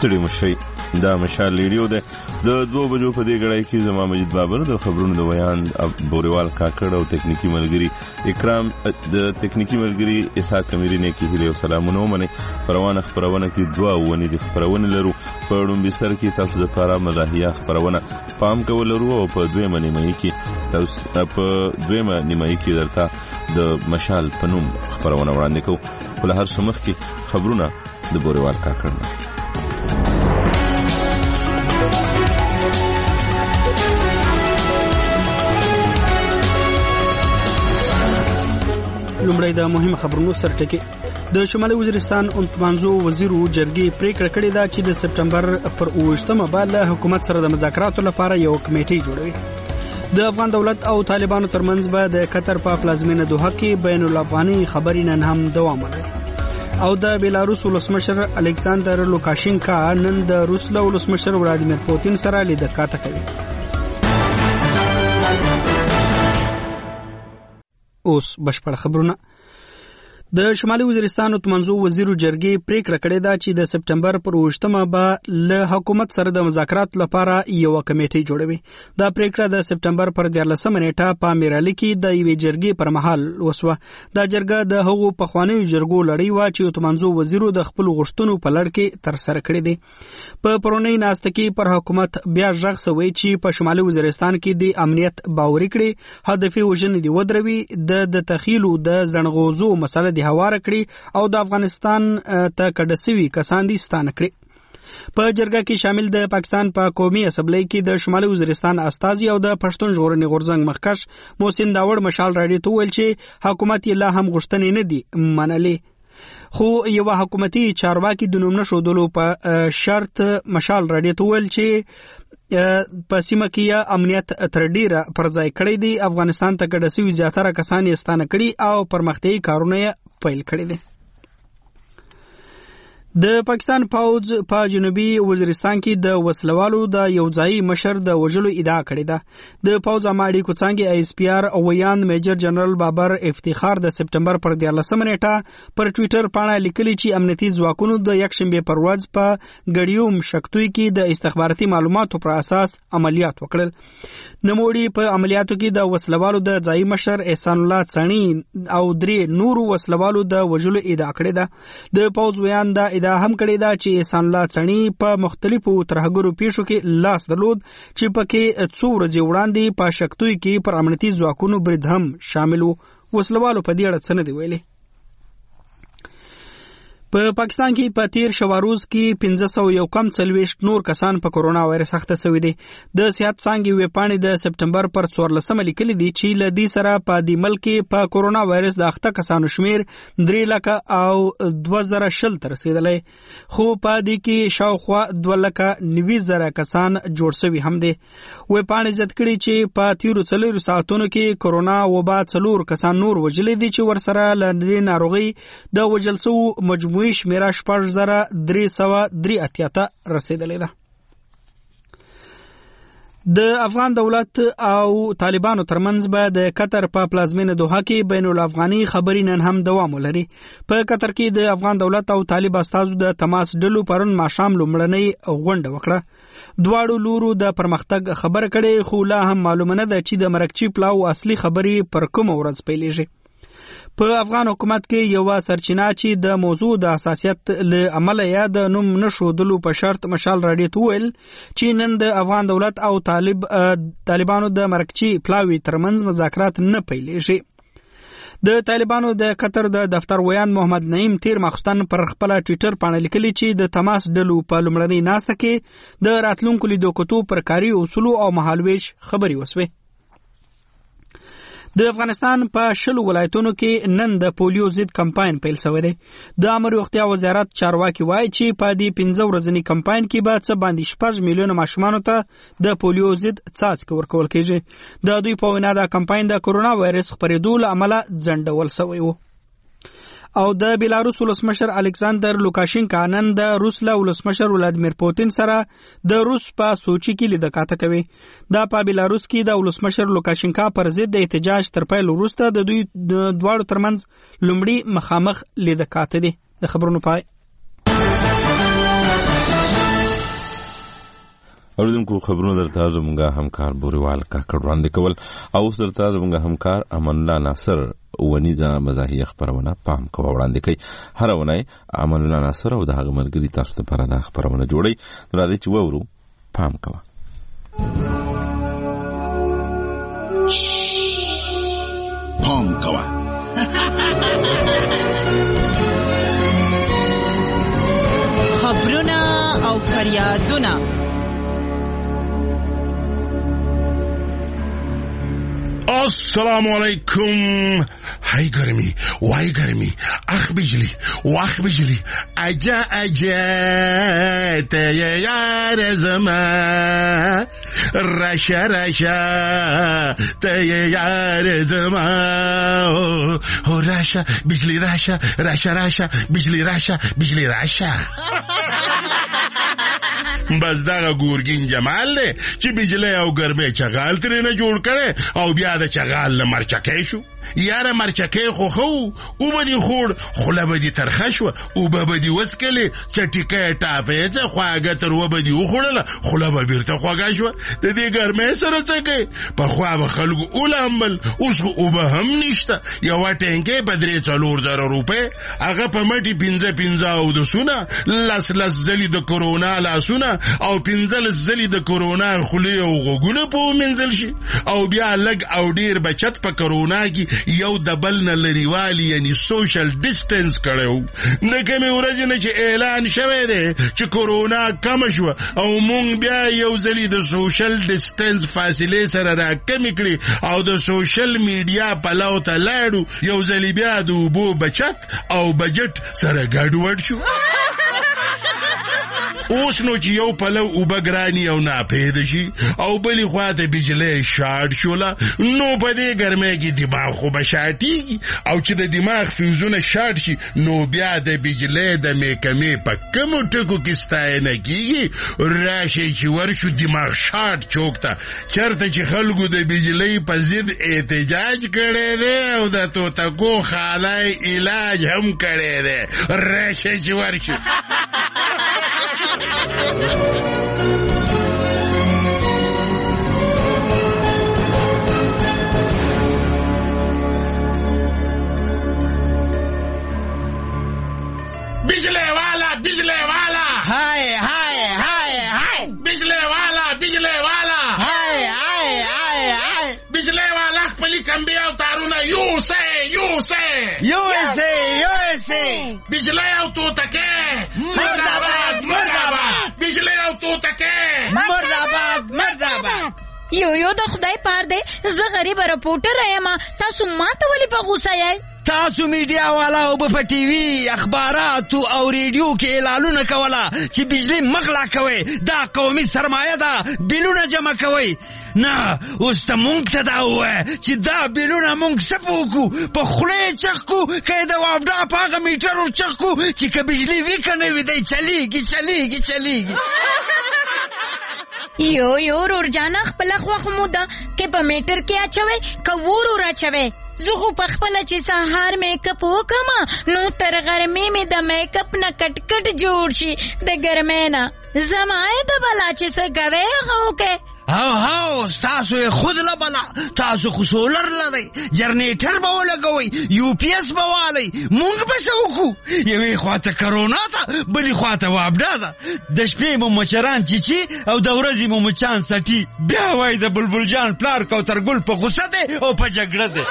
ستړي مشي. دا مشال ریډیو ده د 2 بجو په دې غړای کې زما مجید بابر د خبرونو د بیان بوریوال کاکړ او تکنیکی ملګری اکرام د تکنیکی ملګری اسحاق کمیری نه کې هیله او سلامونه منه. پروانه خبرونه کې دوا ونی د خبرونه لرو په ډوم بسر کې تاسو د پاره مزاحیه خبرونه پام کول لرو او په دویمه نیمه کې تاسو په دویمه نیمه کې درته د مشال پنوم خبرونه وړاندې کوو. په هر سمخ کې خبرونه د بوریوال کاکړ نه. لومړی د مهمه خبرونو سرټکی. د شمالي وزیرستان منځو وزیرو جرګې پریکړه کړې ده چې د سپټمبر پر 28مه به له حکومت سره د مذاکراتو لپاره یو کمیټه جوړوي. د افغان دولت او طالبانو ترمنځ به د قطر په پلازمینه دوحه کې بین الافغاني خبرې نن هم دوام لري. او د بیلاروس ولسمشر الکساندر لوکاشینکا نن د روس له ولسمشر ولادیمیر پوتین سره لیدکاته کوي. اوس بشپړ خبرونه. د شمالي وزیرستان منځو وزیرو جرګې پریکړه کړې ده چې د سپټمبر پر 28مه به له حکومت سره د مذاکرات لپاره یو کمیټه جوړوي. دا پریکړه د سپټمبر پر 14مه نیټه په میرالي کې د یوې جرګې پر مهال وسوه. دا جرګه د هغو پخوانیو جرګو لړۍ و چې منځو وزیرو د خپل غوښتنو په لړ کې تر سره کړې دي. په پرونی ناسته کې پر حکومت بیا ژغ سوی چې په شمالي وزیرستان کې د امنیت باوري کړي هدفي وژنې دی ودروي د تخیلو د زنغوزو مسله دی هوار کړي او د افغانستان ته کډسوي کسان دي ستانه کړي. په جرګه کې شامل د پاکستان په قومي اسمبلی کې د شمالي وزیرستان استازي او د پښتون ژغورنې غورځنګ مخکښ محسن داوړ مشال راډیو ته ویل چې حکومت یې لا هم غوښتنې نه دي منلې. خو یو حکومتي چارواکي د نوم نشودلو په شرط مشال راډیو ته ویل چې په سیمه کې امنیت تر ډیره پر ځای کړی دی. افغانستان ته کډسوي زیاتره کسان یې ستانه کړي او پرمختیايي کارونه پیل کړی دي. د پاکستان پوځ په جنوبي وزیرستان کې د وسلوالو د یو ځای مشر د وژلو ادعا کړې ده. د پوځ اماړي کوڅنګ ایس پی آر او ویان میجر جنرال بابر افتخار د سپټمبر پر 14مه نیټه پر ټوئیټر باندې لیکلي چې امنیتي ځواکونو د یکشنبه پر ورځ په ګډیوم شکتوي کې د استخباراتي معلوماتو پر اساس عملیات وکړل. نموړي په عملیاتو کې د وسلوالو د ځای مشر احسان الله څنی او 3 نورو وسلوالو د وژلو ادعا کړې ده. د پوځ ویان د دا هم کړی دا چې احسان الله څنی په مختلفو ترهګرو پیښو کې لاس درلود چې پکې څو ورځې وړاندې په شکتوي کې پر امنیتي ځواکونو برید هم شامل وو. وسلوالو په دې اړه څه نه دی ویلي. په پاکستان کې په تیر شواروز کې 541 نور کسان په کورونا وایرس اخته شوي دي. د صحت څانګې ویبپاڼې د سپټمبر پر 14مه لیکلي دي چې له دې سره په دې ملک کې په کورونا وایرس د اخته کسانو شمیر 3 لکه او 2020 ته رسیدلی. خو په دې کې شاوخوا 2,90,000 کسان جوړ شوي هم دي. ویبپاڼې زیات کړي چې په تیرو 4 ساعتونو کې کورونا وبا 4 کسان نور وژلي دي چې ورسره له دې ناروغي د وژل شوو مجموعي شمیره 6,383 ته رسیدلې ده. د افغان دولت او طالبانو ترمنځ به د قطر په پلازمینه دوحه کې بین الافغاني خبرې نن هم دوام ولري. په قطر کې د افغان دولت او طالب استازو د تماس ډلو پرون ماښام لومړنۍ غونډه وکړه. دواړو لورو د پرمختګ خبره کړې خو لا هم معلومه نه ده چې د مرکچی پلاو اصلي خبرې پر کومه ورځ پیلېږي. په افغان حکومت کې یو سرچینه چې د موضوع د حساسیت له امله یا د نوم نشودلو په شرط مشال راډیو ته ویل چې نن د افغان دولت او طالبانو د مرکچی پلاوي ترمنځ مذاکرات نه پیلېږي. د طالبانو د قطر د دفتر ویان محمد نعیم تیر ماخستن پر خپل ټوئیټر باندې لیکلي چې د تماس ډلو په لومړنۍ ناسته کې د راتلونکو لیدو کتو پر کاري اصولو او مهالویش خبري وسوي. د افغانستان په 10 ولایتونو کې نن د پولیو ضد کمپاین پیل شوی دی. د امر روغتیا وزارت چارواکي وایي چې په دې 15 ورځنی کمپاین کې به څه باندې 6 میلیونه ماشومان ته د پولیو ضد څاڅکي ورکول کېږي. د دوی په وینا دا کمپاین د کورونا وایرس خپرېدو له امله ځنډول شوی و. او د بیلاروس ولسمشر الکساندر لوکاشینکا نن د روس له ولسمشر ولادیمیر پوتین سره د روس په سوچي کې لیدکاته کوي. دا په بیلاروس کې د ولسمشر لوکاشینکا پر ضد د احتجاج تر پیل وروسته د دوی دواړو ترمنځ لومړی مخامخ لیدکاته دي. د خبرونو پای اوریدونکو خبرونه درته زموږ همکار بوریوال کاکړ وړاندې کول او اوس درته زموږ همکار امان الله ناصر ونیزه مزاحیه خبرونه پام کوه وړاندې کوي. هر ونای امان الله ناصر او د هغه ملګري تاسو لپاره دا خبرونه جوړي. راځي چې وورو پام کوه. پام کوه. خبرونه او فریادونه. السلام علیکم. های گرمی وای گرمی اخ بجلی واخ بجلی اجا اجا ته یار زما راشا راشا ته یار زما او راشا بجلی راشا راشا راشا بجلی راشا بجلی راشا. بس دا ګورګین جمال دی چې بجلی او ګرمه چغال ترې نه جوړ کړي او بیا د چغال نه مرچکې شو. یاره مرچکې خو او بدی خور خله بدی ترخه شو او بدی وسکلی چټیکې ټاپې څه خواږه تر و بدی وخوړله خله به بیرته خواږه شو. د دې ګرمه سره څه کوي په خوا به خلکو اولامبل اوس او به هم نشته. یو ټینګې په 3-4 روپے هغه په مټي 15 او د سونه لس زلی د کورونا لاسونه او 15 زلی د کورونا خلی او غوګونه په منځل شي او بیا لګ او ډیر بچت په کورونا کې یو دبل نه لريوالي یعنی سوشل ډیسټنس کړو. نه کومه ورځ نه چې اعلان شوه دی چې کورونا کم شو او مونږ بیا یو ځلی د سوشل ډیسټنس فاصله سره را کم کړی او د سوشل میډیا په لور ته لاړو یو ځلی بیا د وبو بچت او بجټ سره ګډوډ شو. اوس نو چې یو پلو او بګرانی او ناپید شي او بلی خواته بجلی شارټ شولا نو په دې ګرمه کې دماغ خو بشاټیږي او چې د دماغ فیوزونه شارټ شي نو بیا د بجلی د میکمې په کوم ټکو کې ستاینه کیږي. راشي چې ورشو دماغ شارټ چوکتا چرته چې خلکو د بجلی په ضد احتجاج کړي دي او د توتکو خالای علاج هم کړي دي. راشي چې ورشو बिजले वाला हाय हाय हाय हाय बिजले वाला हाय हाय हाय हाय बिजले वाला खपली कम्बी او تارونه USA बिजले او توتکه مرداباد बिजले او توتکه مرداباد. یو د خدای پار دی زه غریب رپورټر یم تاسو ماته ولې په غوسه یې؟ تاسو میډیا والا او په ټي وي اخبارات او ریډیو کې اعلانونه کوله چې بجلی مغلا کوي دا قومي سرمایه ده بیلونه جمع کوي. نه اوس ته مونږ ته دا ووایه چې دا بیلونه مونږ څه وکړو په خوله یې چغ کړو که یې د واپډا په هغه میټر چغ کړو چې که بجلی وي که نه وي دی چلیږي. یو ورور جانا خپل خو موده کې په میټر کې اچوي که ورور اچوي. زه خو په خپل چې سهار میک اپ وکما نو تر ګرمۍ مې د میک اپ نه کټ جوړ شي د ګرمۍ نه زمای د بلا چې څه کوي هغه وکړي. هاو تاسو یې خود لبلا تاسو خو سولر لرئ جنریټر به ولګوئ UPS به والئ مونږ به څه وکړو. یوې خواته کرونا ده بلې خواته واپډا ده د شپې مو مچران چیچي او د ورځې مو مچان سټي. بیا وایي د بلبل جان پلار کوترګل په غوسه دی او په جګړه دی.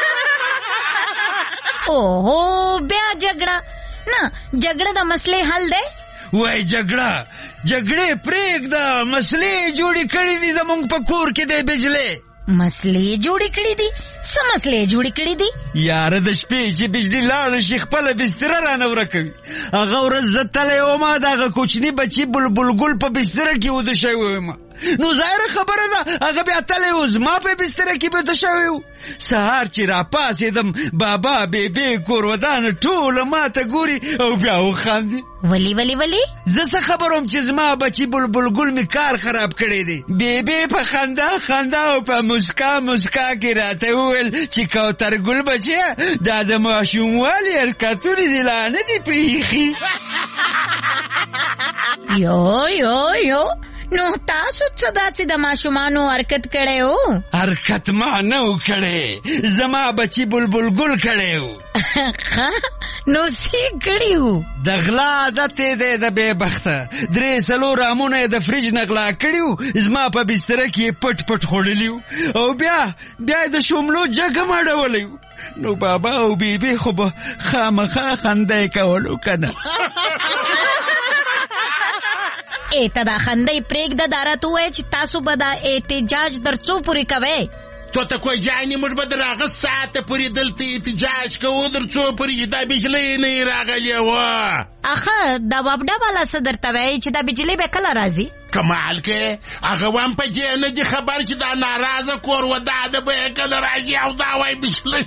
اوهو بیا جګړه نه جګړه د مسلې حل دی. وای جګړه پرېږده مسلې جوړې کړې دي زمونږ په کور کې د بجلی. مسلې جوړې کړې دي؟ څه مسلې جوړې کړې دي؟ یاره د شپې چې بجلی لاړه شي خپله بستره رانه ورکوي. هغه ورځ زه تلی وم د هغه کوچني بچي بلبل ګل په بستره کې وده شوی وم نو ظاهره خبره ده هغه بیا تلی و زما په بستره کې وده شوی و. سهار چې راپاڅېدم بابا بیبي کور ودانه ټوله ماته ګوري او بیا وخاندي. ولی زه څه خبروم چې زما بچي بلبل ګل مې کار خراب کړی دی. بیبي په خندا او په مسکا کې راته وویل چې کوترګل بچیه دا د ماشوموالي حرکتونه دي لا نه دي پرېښي. یو نو تاسو څه داسې د ماشومانو حرکت کړی و؟ حرکت ما نه و کړی، زما بچي بلبل ګل کړی و. نو څه کړي و؟ د غلا عادت یې دی د بې بخته، 3-4 امونه یې د فریج نه غلا کړي و، زما په بستره کې یې پټ پټ خوړلي و، او بیا یې د شوملو جګم اړولی و. نو بابا او بیبي خو به خامخا خنده یې کولو که نه. ته دا خندې پرېږده، دا راته ووایه چې تاسو به دا احتجاج تر څو پورې کوئ؟ تو ته کوی جانې موږ به د هغه ساعته پورې دلته احتجاج کوو تر څو پورې چې دا بجلۍ نه یې راغلې وه. اخه دا بابډا والا څه درته وایي چې دا بجلۍ به کله راځي؟ کمال کې هغه هم په دې نه دي خبر چې دا ناراضه کور ودانه به یې کله راځي او دا وایي بجلۍ.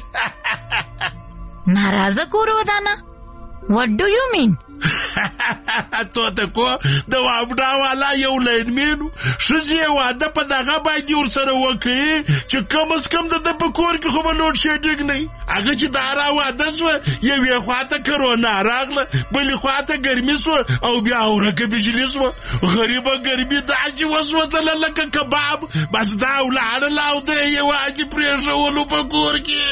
ناراضه کور ودانه؟ What do you mean? تو ته کو د وابډا والا یو لینمینو ښځې واده په دغه باندې ورسره وکړي چې کم از کم د په کور کې خو به لوډ شیډینګ نه وي. هغه چې دا راواده شوه یوې خواته کرونا راغله، بلې خواته ګرمي شوه او بیا ورکه بجلي شوه. غریبه ګرمي داسې وسوځله لکه کباب، بس دا ولاړله او د یوازې پرېښولو په کور کې.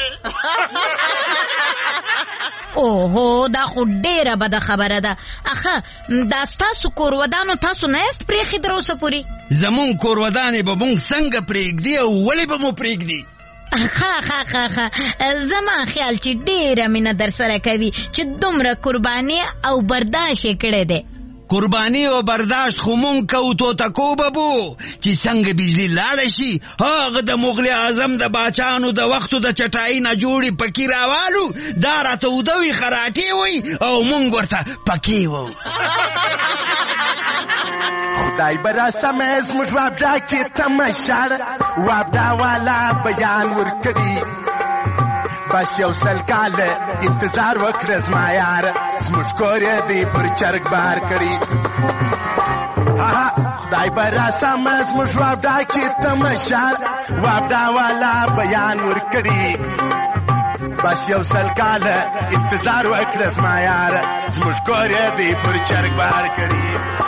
اوهو دا خو ډېره بده خبره ده. اخه دا ستاسو کور ودانو تاسو نه یاست پرېښي تر اوسه پورې؟ زمونږ کور ودانې به مونږ څنګه پرېږدي او ولې به مو پرېږدي؟ ښه زما خیال چې ډېره مینه در سره کوي چې دومره قرباني او برداشت یې کړی دی. قربانی او برداشت خو مونږ کوو توتکو ببو چې څنګه بجلی لاړه شي هغه د مغل اعظم د باچانو د وختو د چټای نه جوړي پکې راوالو، دا راته ودوي خراټي وي او مونږ ورته پکې وو. خدای برا سمې زموږ وابډا کې تماشا وابډا والا بیان ورکړي، بس یو سل کاله انتظار وکړه زما یار، زموږ کور یې دی پر چرګ بار کړي. خدای به راسمه زموږ وابډا کې تماشا وابډا والا بیان ورکړي، بس یو سل کاله انتظار وکړه زما یار، زموږ کور یې دی پر چرګ بار کړي.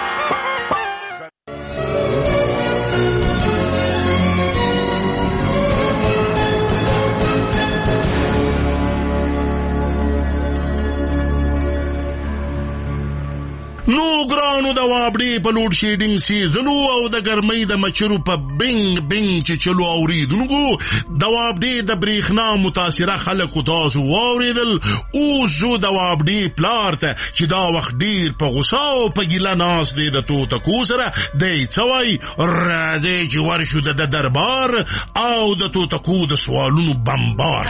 نو ګرانو د وابډې په لوډ شیډینګ سیزنو او د ګرمۍ د مچرو په بنګ بنګ چچلو اوریدونکو د وابډې د برېښنا متاثره خلکو تاسو واورېدل. اوس زه د وابډې پلار ته چې دا وخت ډېر په غوسه او په ګیله ناست دی د توتکو سره دی څه وایي، راځئ چې ورشو د دربار او د توتکو د سوالونو بمبار.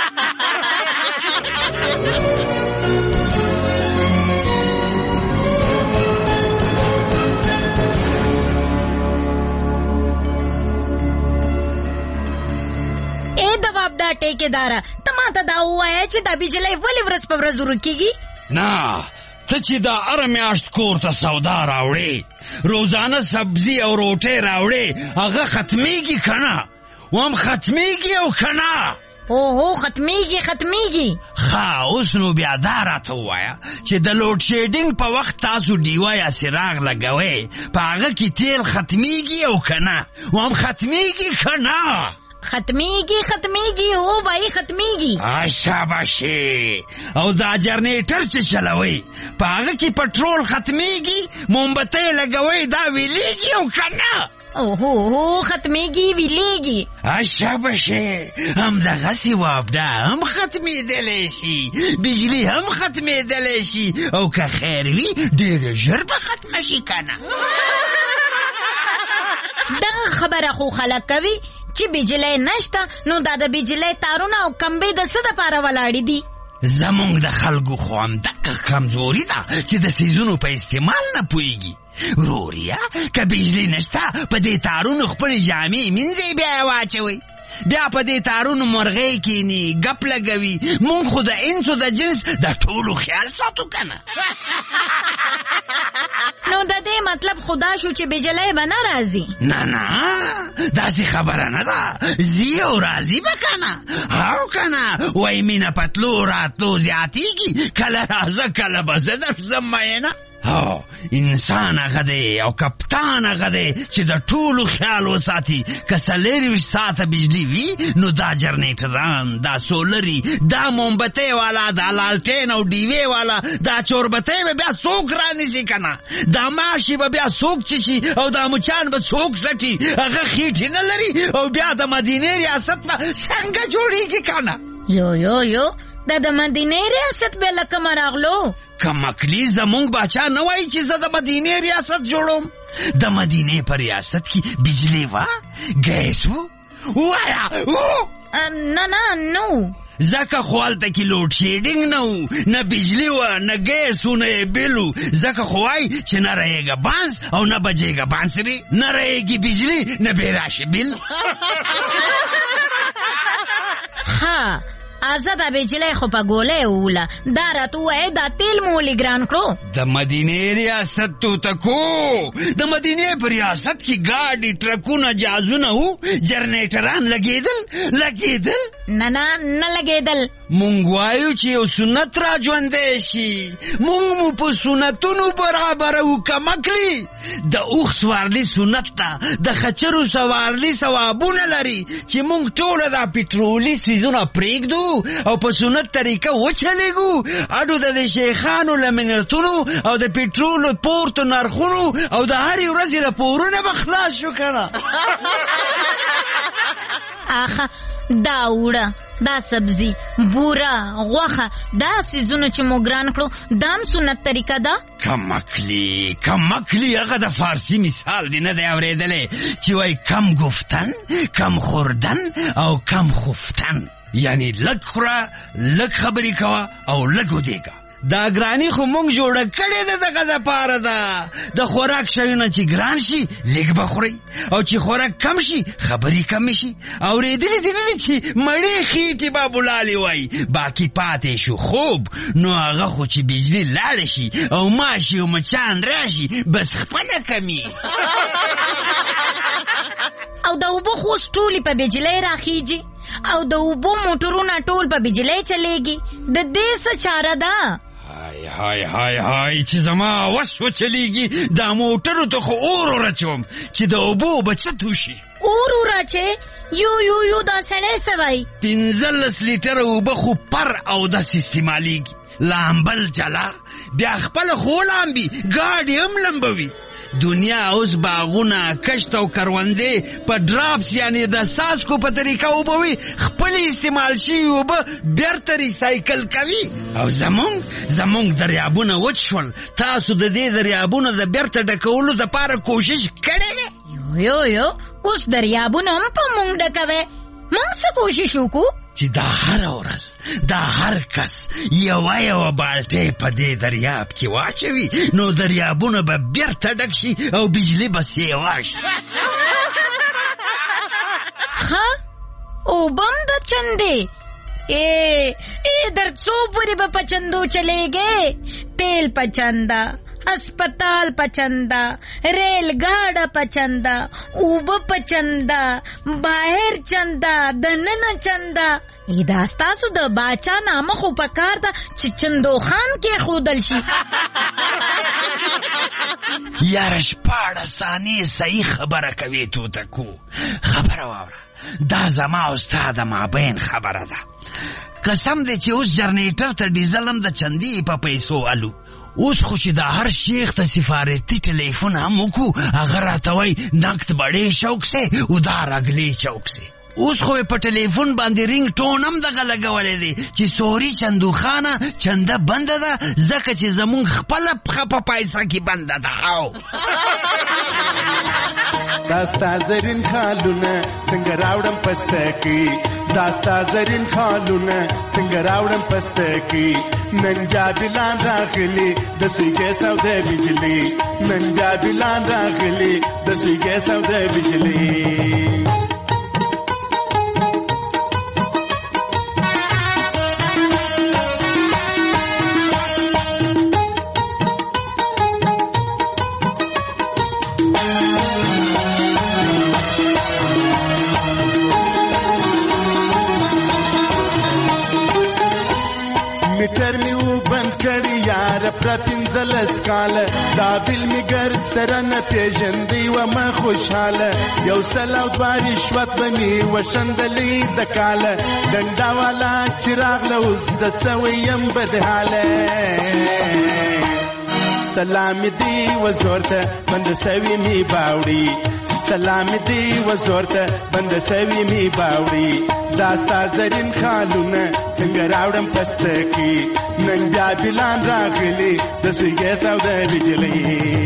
دا ټیکېداره ته ماته دا ووایه چې دا بجلۍ ولې ورځ په ورځ ورکېږي؟ نه ته چې دا هره میاشت کور ته سودا راوړې، روزانه سبزي او روټۍ راوړې، هغه ختمېږي که نه؟ هم ختمېږي او که نه؟ اوهو ختمېږي. ښه اوس نو بیا دا راته ووایه چې د لوډ شیډینګ په وخت تاسو ډیوه یا څراغ لګوئ، په هغه کې تیل ختمېږي او که نه؟ هم ختمېږي که نه؟ ختمېږي هو بھائی ختمېږي. شاباشي. او دا جنریټر چې چلوي په هغه کې پټرول ختمېږي، مومبتۍ لګوي، دا ویلېږي او که نه؟ اوهو ختمېږي ویلېږي. شاباشي. همدغسې وابډا هم ختمېدلی شي، بجلي هم ختمېدلی شي، او که خیر وي ډېره ژر به ختمه شي که نه؟ دغه خبره خو خلک کوي چې بجلی نشته، نو دا د بجلی تارونه او کمبې د څه دپاره ولاړې دي؟ زمونږ د خلکو خو همدغه کمزوري ده چې د څیزونو په استعمال نه پوهېږي. وروریا که بجلی نشته په دې تارونو خپلې جامې مینځئ بیا یې واچوئ، بیا په دې تارونو مرغۍ کینی ګپ لګوي. مونږ خو د انسو د جنس د ټولو خیال ساتو که نه؟ نو د دې مطلب خدا شو چې بجلی به نه راځي؟ نه داسې خبره نه ده، ځي او راځي به که نه؟ او که نه وایي مینه پتلو راتلو زیاتېږي، کله راځه کله به زه درځم مینه. انسان هغه دی او کپتان هغه دی چې د ټولو خیال وساتي. که 24 ساعته بجلی وي نو دا جنریټران، دا سولري، دا مومبتۍ والا، دا لالټین او ډیوې والا، دا چوربتۍ به بیا څوک رانیسي که نه؟ دا ماشي به بیا څوک چشي او دا مچان به څوک سټي؟ هغه خېټې نه لري او بیا د مدینې ریاست به څنګه جوړېږي که نه؟ یو دا د مدینې ریاست به له کومه راغلو؟ کمکلی زمونږ باچا نه وایي چې زه د مدینې ریاست جوړوم. د مدینې په ریاست کې بجلی وه، ګیس و، وایا نه نو ځکه خو هلته کې لوډ شیډینګ نه و، نه بجلی وه، نه ګیس و، نه یې بیل و. ځکه خو وایي چې نه رهیږه بانس او نه بجېږه بانسري، نه رهیږي بجلی نه بې راشي بیل. ها آزاده بجلی خو په ګولۍ ووله. دا راته ووایه دا تیل مو ولې ګران کړو؟ د مدینې ریاست توتکو، د مدینې په ریاست کې ګاډي، ټرکونه، جهازونه وو، جنریټران لګېدل نه لګېدل. مونږ وایو چې یو سنت را ژوندی شي، مونږ مو په سنتونو برابرو کمکلی. د اوښ سوارلي سنت ده، د خچرو سوارلي ثوابونه لري چې مونږ ټوله دا پټرولي څیزونه پرېږدو او په سنت طریقه وچلېږو. اډو د شیخانو له منتونو او د پټرولو پورتو نرخونو او د هرې ورځې له پورونه به خلاص شو که نه؟ آخه دا وړه، دا سبزي، بوره، غوښه، دا څیزونه چې مو ګران کړو دام سنت طریقه ده؟ کمکلی هغه د فارسي مثال دی نه دی اورېدلی چې وایي کم گفتن، کم خوردن او کم خفتن. یعنی لږ خوره، لږ خبرې کوه او لږ ودېږه. دا ګرانی خو مونږ جوړه کړې ده دغه دپاره ده. د خوراک شیونه چې ګران شي لږ به خورئ او چې خوراک کم شي خبرې کمې شي. اورېدلي دي نه دي چې مړې خېټې به بولالې وایي باقي پاتې شو خوب. نو هغه خو چې بجلی لاړه شي او ماشي او مچان راشي بس خپله کمي. او د اوبو خو ټولې په بجلی راخیږي او د اوبو موټرونه ټول په بجلی چلیږي. د دې څه چاره ده؟ های چې زما وس وچلیږي. دا موټرو ته خو اور ورچوم چې د اوبو به څه توشي. اور ورچې؟ یو دا سړی څه وایي؟ 15 لیټره اوبه خو پر او داسې استعمالیږي. لامبل جلا بیا خپله خو لامبي، ګاډي هم لمبوي. دنیا اوس باغونه، کشت او کروندې په ډراپس یعنی د ساسکو په طریقه اوبوي، خپل استعمال شوي اوبه بیرته ریسایکل کوي. او زمونږ دریابونه وچ شول. تاسو د دې دریابونه د بیرته ډکولو دپاره کوشش کړی دی؟ یو اوس دریابونه هم په مونږ ډکوي. مونږ څه کوشش وکړو چې دا هر ورځ دا هر کس یوه بالټۍ په دې دریاب کې واچوي نو دریابونه به بیرته ډک شي او بجلی به سیوا شي. ها اوبه هم د چندې در څو پورې به په چندو چلیږي؟ تیل په چنده، अस्पताल पचंदा, रेलगाड़ा पचंदा, اوبه پچندا, باهر چندا, دننه چندا. ای داستاسو د باچا نامه خو پکار ده چې چندو خان کې خودل شي. یاره شپاړه ثانیې صحیح خبره کوي توتکو. خبره واوره، دا زما او ستا د مابین خبره ده. قسم دی چې اوس جنریټر ته ډیزل هم د چندې په پیسو الو. اوس خو چې د هر شیخ ته سفارتي ټلیفون هم وکړو هغه راته وایي نقد بڑے شوق سے ادار اگلے چوک سے. اوس خو په ټلیفون باندې رینګ ټون هم دغه لګولی دی چې سوري چندوخانه چنده بنده ده ځکه چې زمونږ خپله پښه په پایسه کې بنده ده. داستا زرین خالونه څنګه راوړم پستکی، داستا زرین خالونه څنګه راوړم پستکی. نن جادلان راغلی د سوی ګیس او د بجلی، نن جادلان راغلی د سوی ګیس او د بجلی. میټر نیو بند کړی یار پرپینځلس کاله دا بیل می ګر سره نه پیژندی و ما خوشحاله یو سل او دوه رشوت به می وشندلی د کاله ډنډا والا چراغ له اوس د سویم بدحاله سلام دی وزورته بند سوی می باوړي سلام دی وزورته بند سوی می باوړي داستا زرین خالونه څنګه راوړم پستکی نن بیا بلان راغلی د سویګې سودا بجلی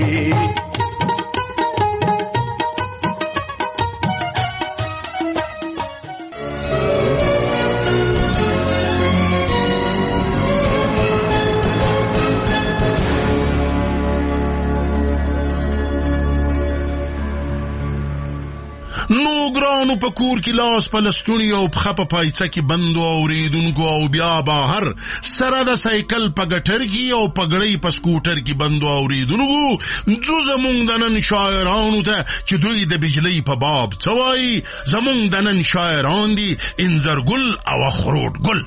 نو ګرانو په کور کې لاس په لستونی او پښه په پایڅه کې بندو اورېدونکو او بیا بهر سره د سایکل په ګټر کې او پګړۍ په سکوټر کې بندو اورېدونکو زمونږ د نن شاعرانو ته چې دوی د بجلی په باب څه وایي زمونږ د نن شاعران دي انځرګل او اخروټ ګل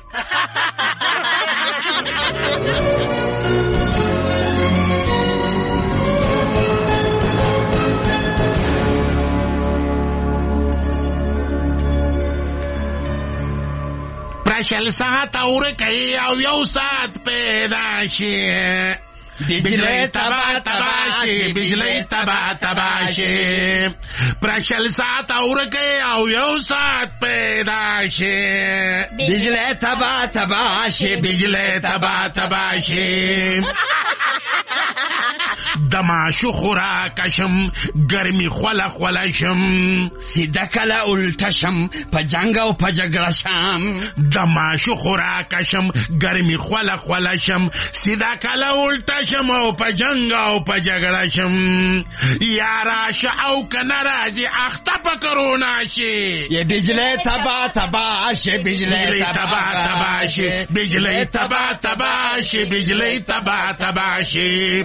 شل ساعت اورکی او یو ساعت پیدا شي بجلی تبا تبا شي بجلی تبا تبا شي پرشل ساعت اورکی او یو ساعت پیدا شي بجلی تبا تبا شي بجلی تبا تبا شي دماشو خوراکشم گرمی خولا خولشم سیده کلا الٹشم پا جنگ و پا جگرشم دماشو خوراکشم گرمی خولا خولشم سیده کلا الٹشم و پا جنگ و پا جگرشم یارا شعو کنرازی اختا پا کروناشی یہ بجلی تبا تبا شی بجلی تبا تبا شی بجلی تبا تبا شی بجلی تبا تبا شی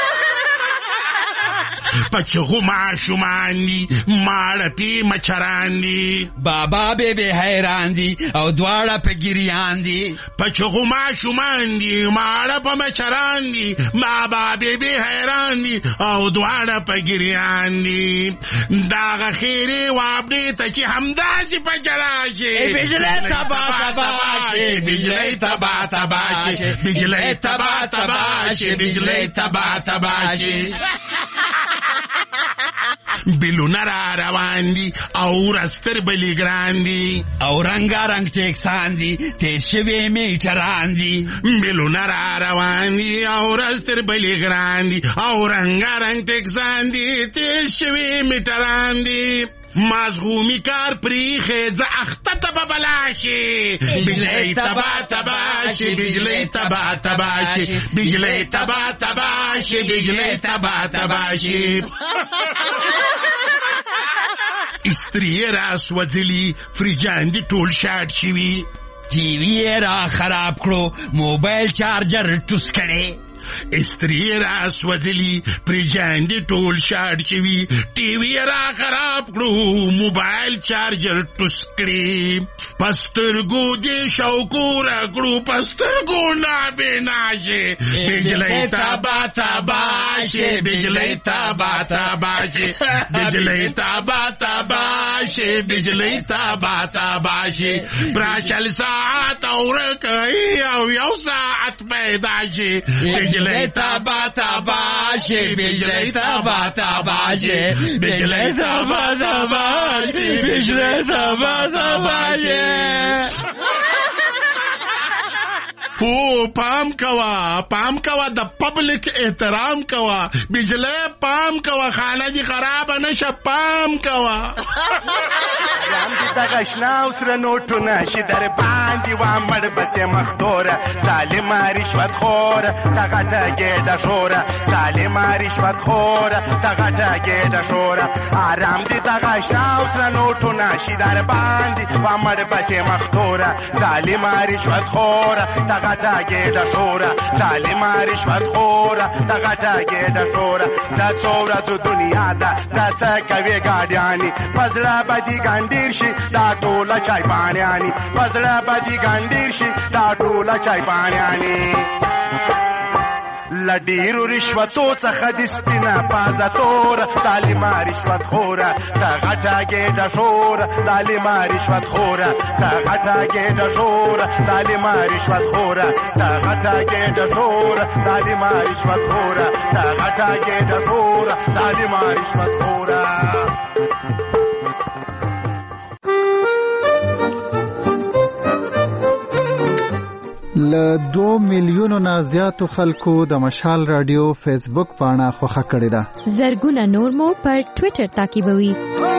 پچغو معشومان دی ماڑا پی مچران دی بابا بے بے حیران دی او دوارا پا گریان دی پچغو معشومان دی ماڑا پا مچران دی بابا بے بے حیران دی او دوارا پا گریان دی داغ خیری وابنی تا چی همداسی پا جلاشی بجلی تبا تبا شی بجلی تبا تبا شی بجلی تبا تبا شی بجلی تبا تبا شی بلونه را روان دی او رستر بلی گران دی او رنگا رنگ ٹیکسان دی تیز شوی میٹران دی بلونه را روان دی او رستر بلی گران دی او رنگا رنگ ٹیکسان دی تیز شوی میٹران دی مازغومی کار پریخه ز اخته تبا بلاشی بجلی تبا تباشی بجلی تبا تباشی بجلی تبا تباشی بجلی تبا تباشی استری را سوزلی فریجان دی ټول شاٹ شوی ٹی وی را خراب کرو موبایل چارجر ټوس کړي استری را سوزلی پریجان دی ټول شاٹ شوی ٹی وی را خراب کړو موبایل چارجر ټوس کړي پسترګو دی شوکو را کړو پسترګو نا بناشه بجلی تبا تبا شي بجلی تبا تبا شي بجلی تبا تبا شي بجلی تبا تبا شي براشل ساعت اورکای او یو ساعت پیدا شي بجلی تبا تبا شي بجلی تبا تبا شي بجلی تبا تبا شي بجلی تبا تبا شي او پام کوا د پبلک احترام کوا بجلی پام کوا خانه دی خراب نشه پام کوا رام دی دغه شنا سره نوټونه شي در باندې وامړ بسې مخدوره ظالمه رشوت خوره دغه ټګې د شوره ظالمه رشوت خوره دغه ټګې د شوره آرام دی دغه شنا سره نوټونه شي در باندې وامړ بسې مخدوره ظالمه رشوت خوره دغه ټګې د شوره ظالمه رشوت خوره دغه ټګې د شوره دا څو ورځو دنیا ده دا څه کوي ګاډیانې پزړه بدي ګنډیر شي دا ټوله چای پاڼیانې پزړه بدي ګنډیر شي دا ټوله چای پاڼیانې لډیرو رشوتو څخه د سپینه پازه تور ظالمه رشوت خوره ته غټه ګېډه شور ظالمه رشوت خوره ته غټه ګېډه شور ظالمه رشوت خوره ته غټه ګېډه شور ظالمه رشوت خوره ته غټه ګېډه شور ظالمه رشوت خوره. له 2 میلیونو نه زیاتو خلکو د مشال رادیو فیسبوک پاڼه خوښه کړې ده. زرګونه نور مو پر ټوئیټر تعقیبوي.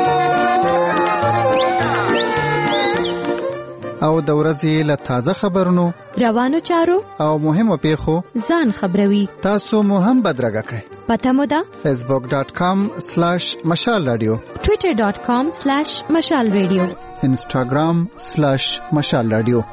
او د ورځې له تازه خبرونو، روانو چارو او مهمو پیښو ځان خبروي. تاسو مو هم بدرګه کړئ. پته مو ده facebook.com/مشال رادیو، twitter.com/مشال رادیو، instagram/مشال رادیو.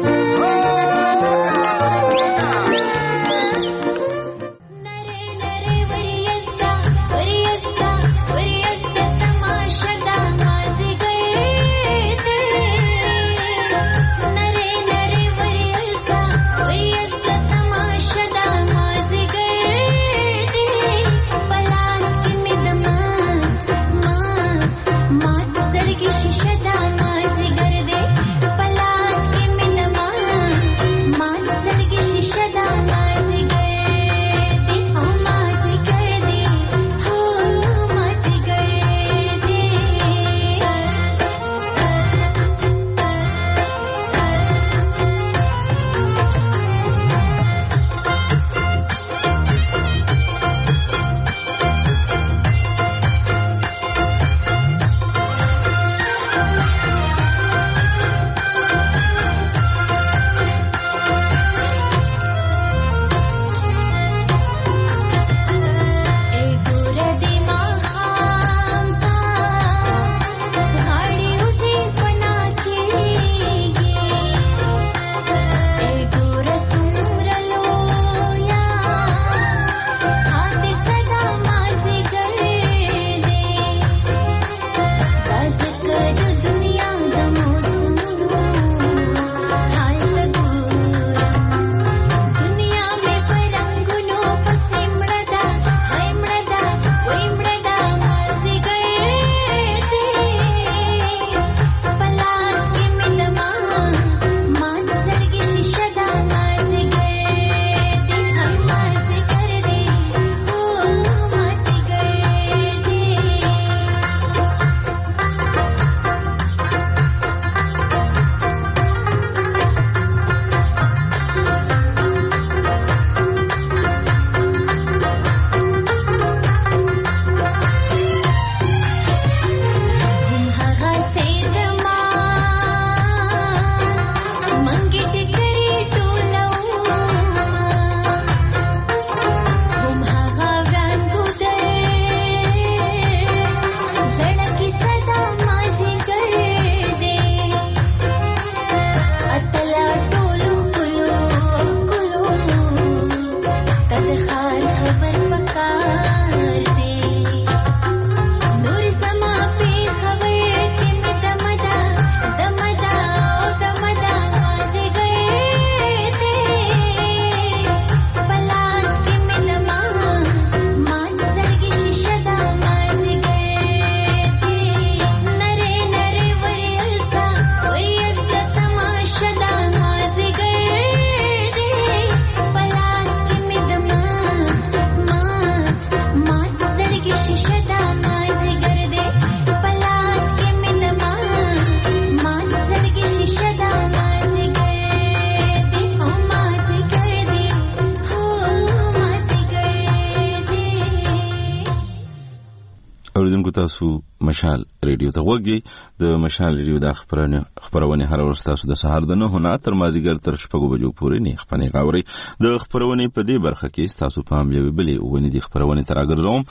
اوریدونکو تاسو مشال ریډیو ته وګورئ. د مشال ریډیو د خبرونه هر ورځ تاسو د سهار د 9 تر مازیګر تر 6 بجو پورې نه خپنه غاوري. د خبرونه په دې برخه کې تاسو په هم یو بلې ونې د خبرونه تر اګرځوم.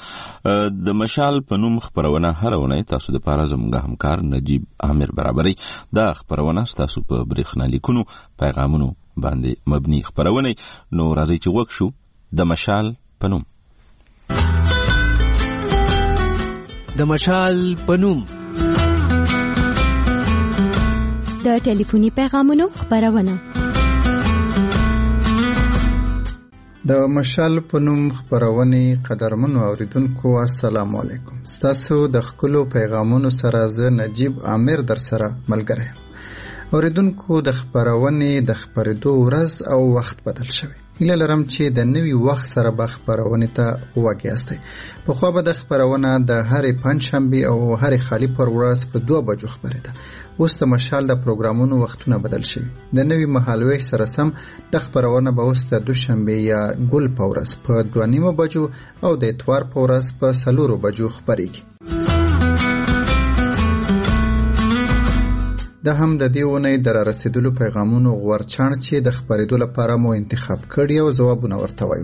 د مشال په نوم خبرونه هر ونه تاسو د پاره زموږ همکار نجیب عامر برابرۍ دا خبرونه تاسو په برېښنا لیکونو پیغامونو باندې مبني خبرونه. نو راځي چې وښو د مشال په نوم. د مشال پنوم د ټلیفوني پیغامونو خبرونه. د مشال په نوم خپرونې قدرمنو اوریدونکو السلام علیکم. ستاسو د خپلو پیغامونو سره زه نجیب عامر در سره ملګری یم. اوریدونکو د خپرونې د خپرېدو ورځ او وخت بدل شوی. هیله لرم چې د نوي وخت سره به خپرونې ته غوږ یاستئ. پخوا به د خپرونه د هرې پنجشنبې او هرې خالي پر ورځ په 2 بجو خپرېده. اوس د مشال د پروګرامونو وختونه بدل شوي. د نوي مهالویش سره سم د خپرونه به اوس د دوشنبې یا ګل په ورځ په 2:30 بجو او د اتوار په ورځ په 4 بجو خپرېږي. دا هم د دې ونې د رسیدلو پیغامونو غورچاڼ چې د خپرېدو لپاره مو انتخاب کړی او ځوابونه ورته وایو.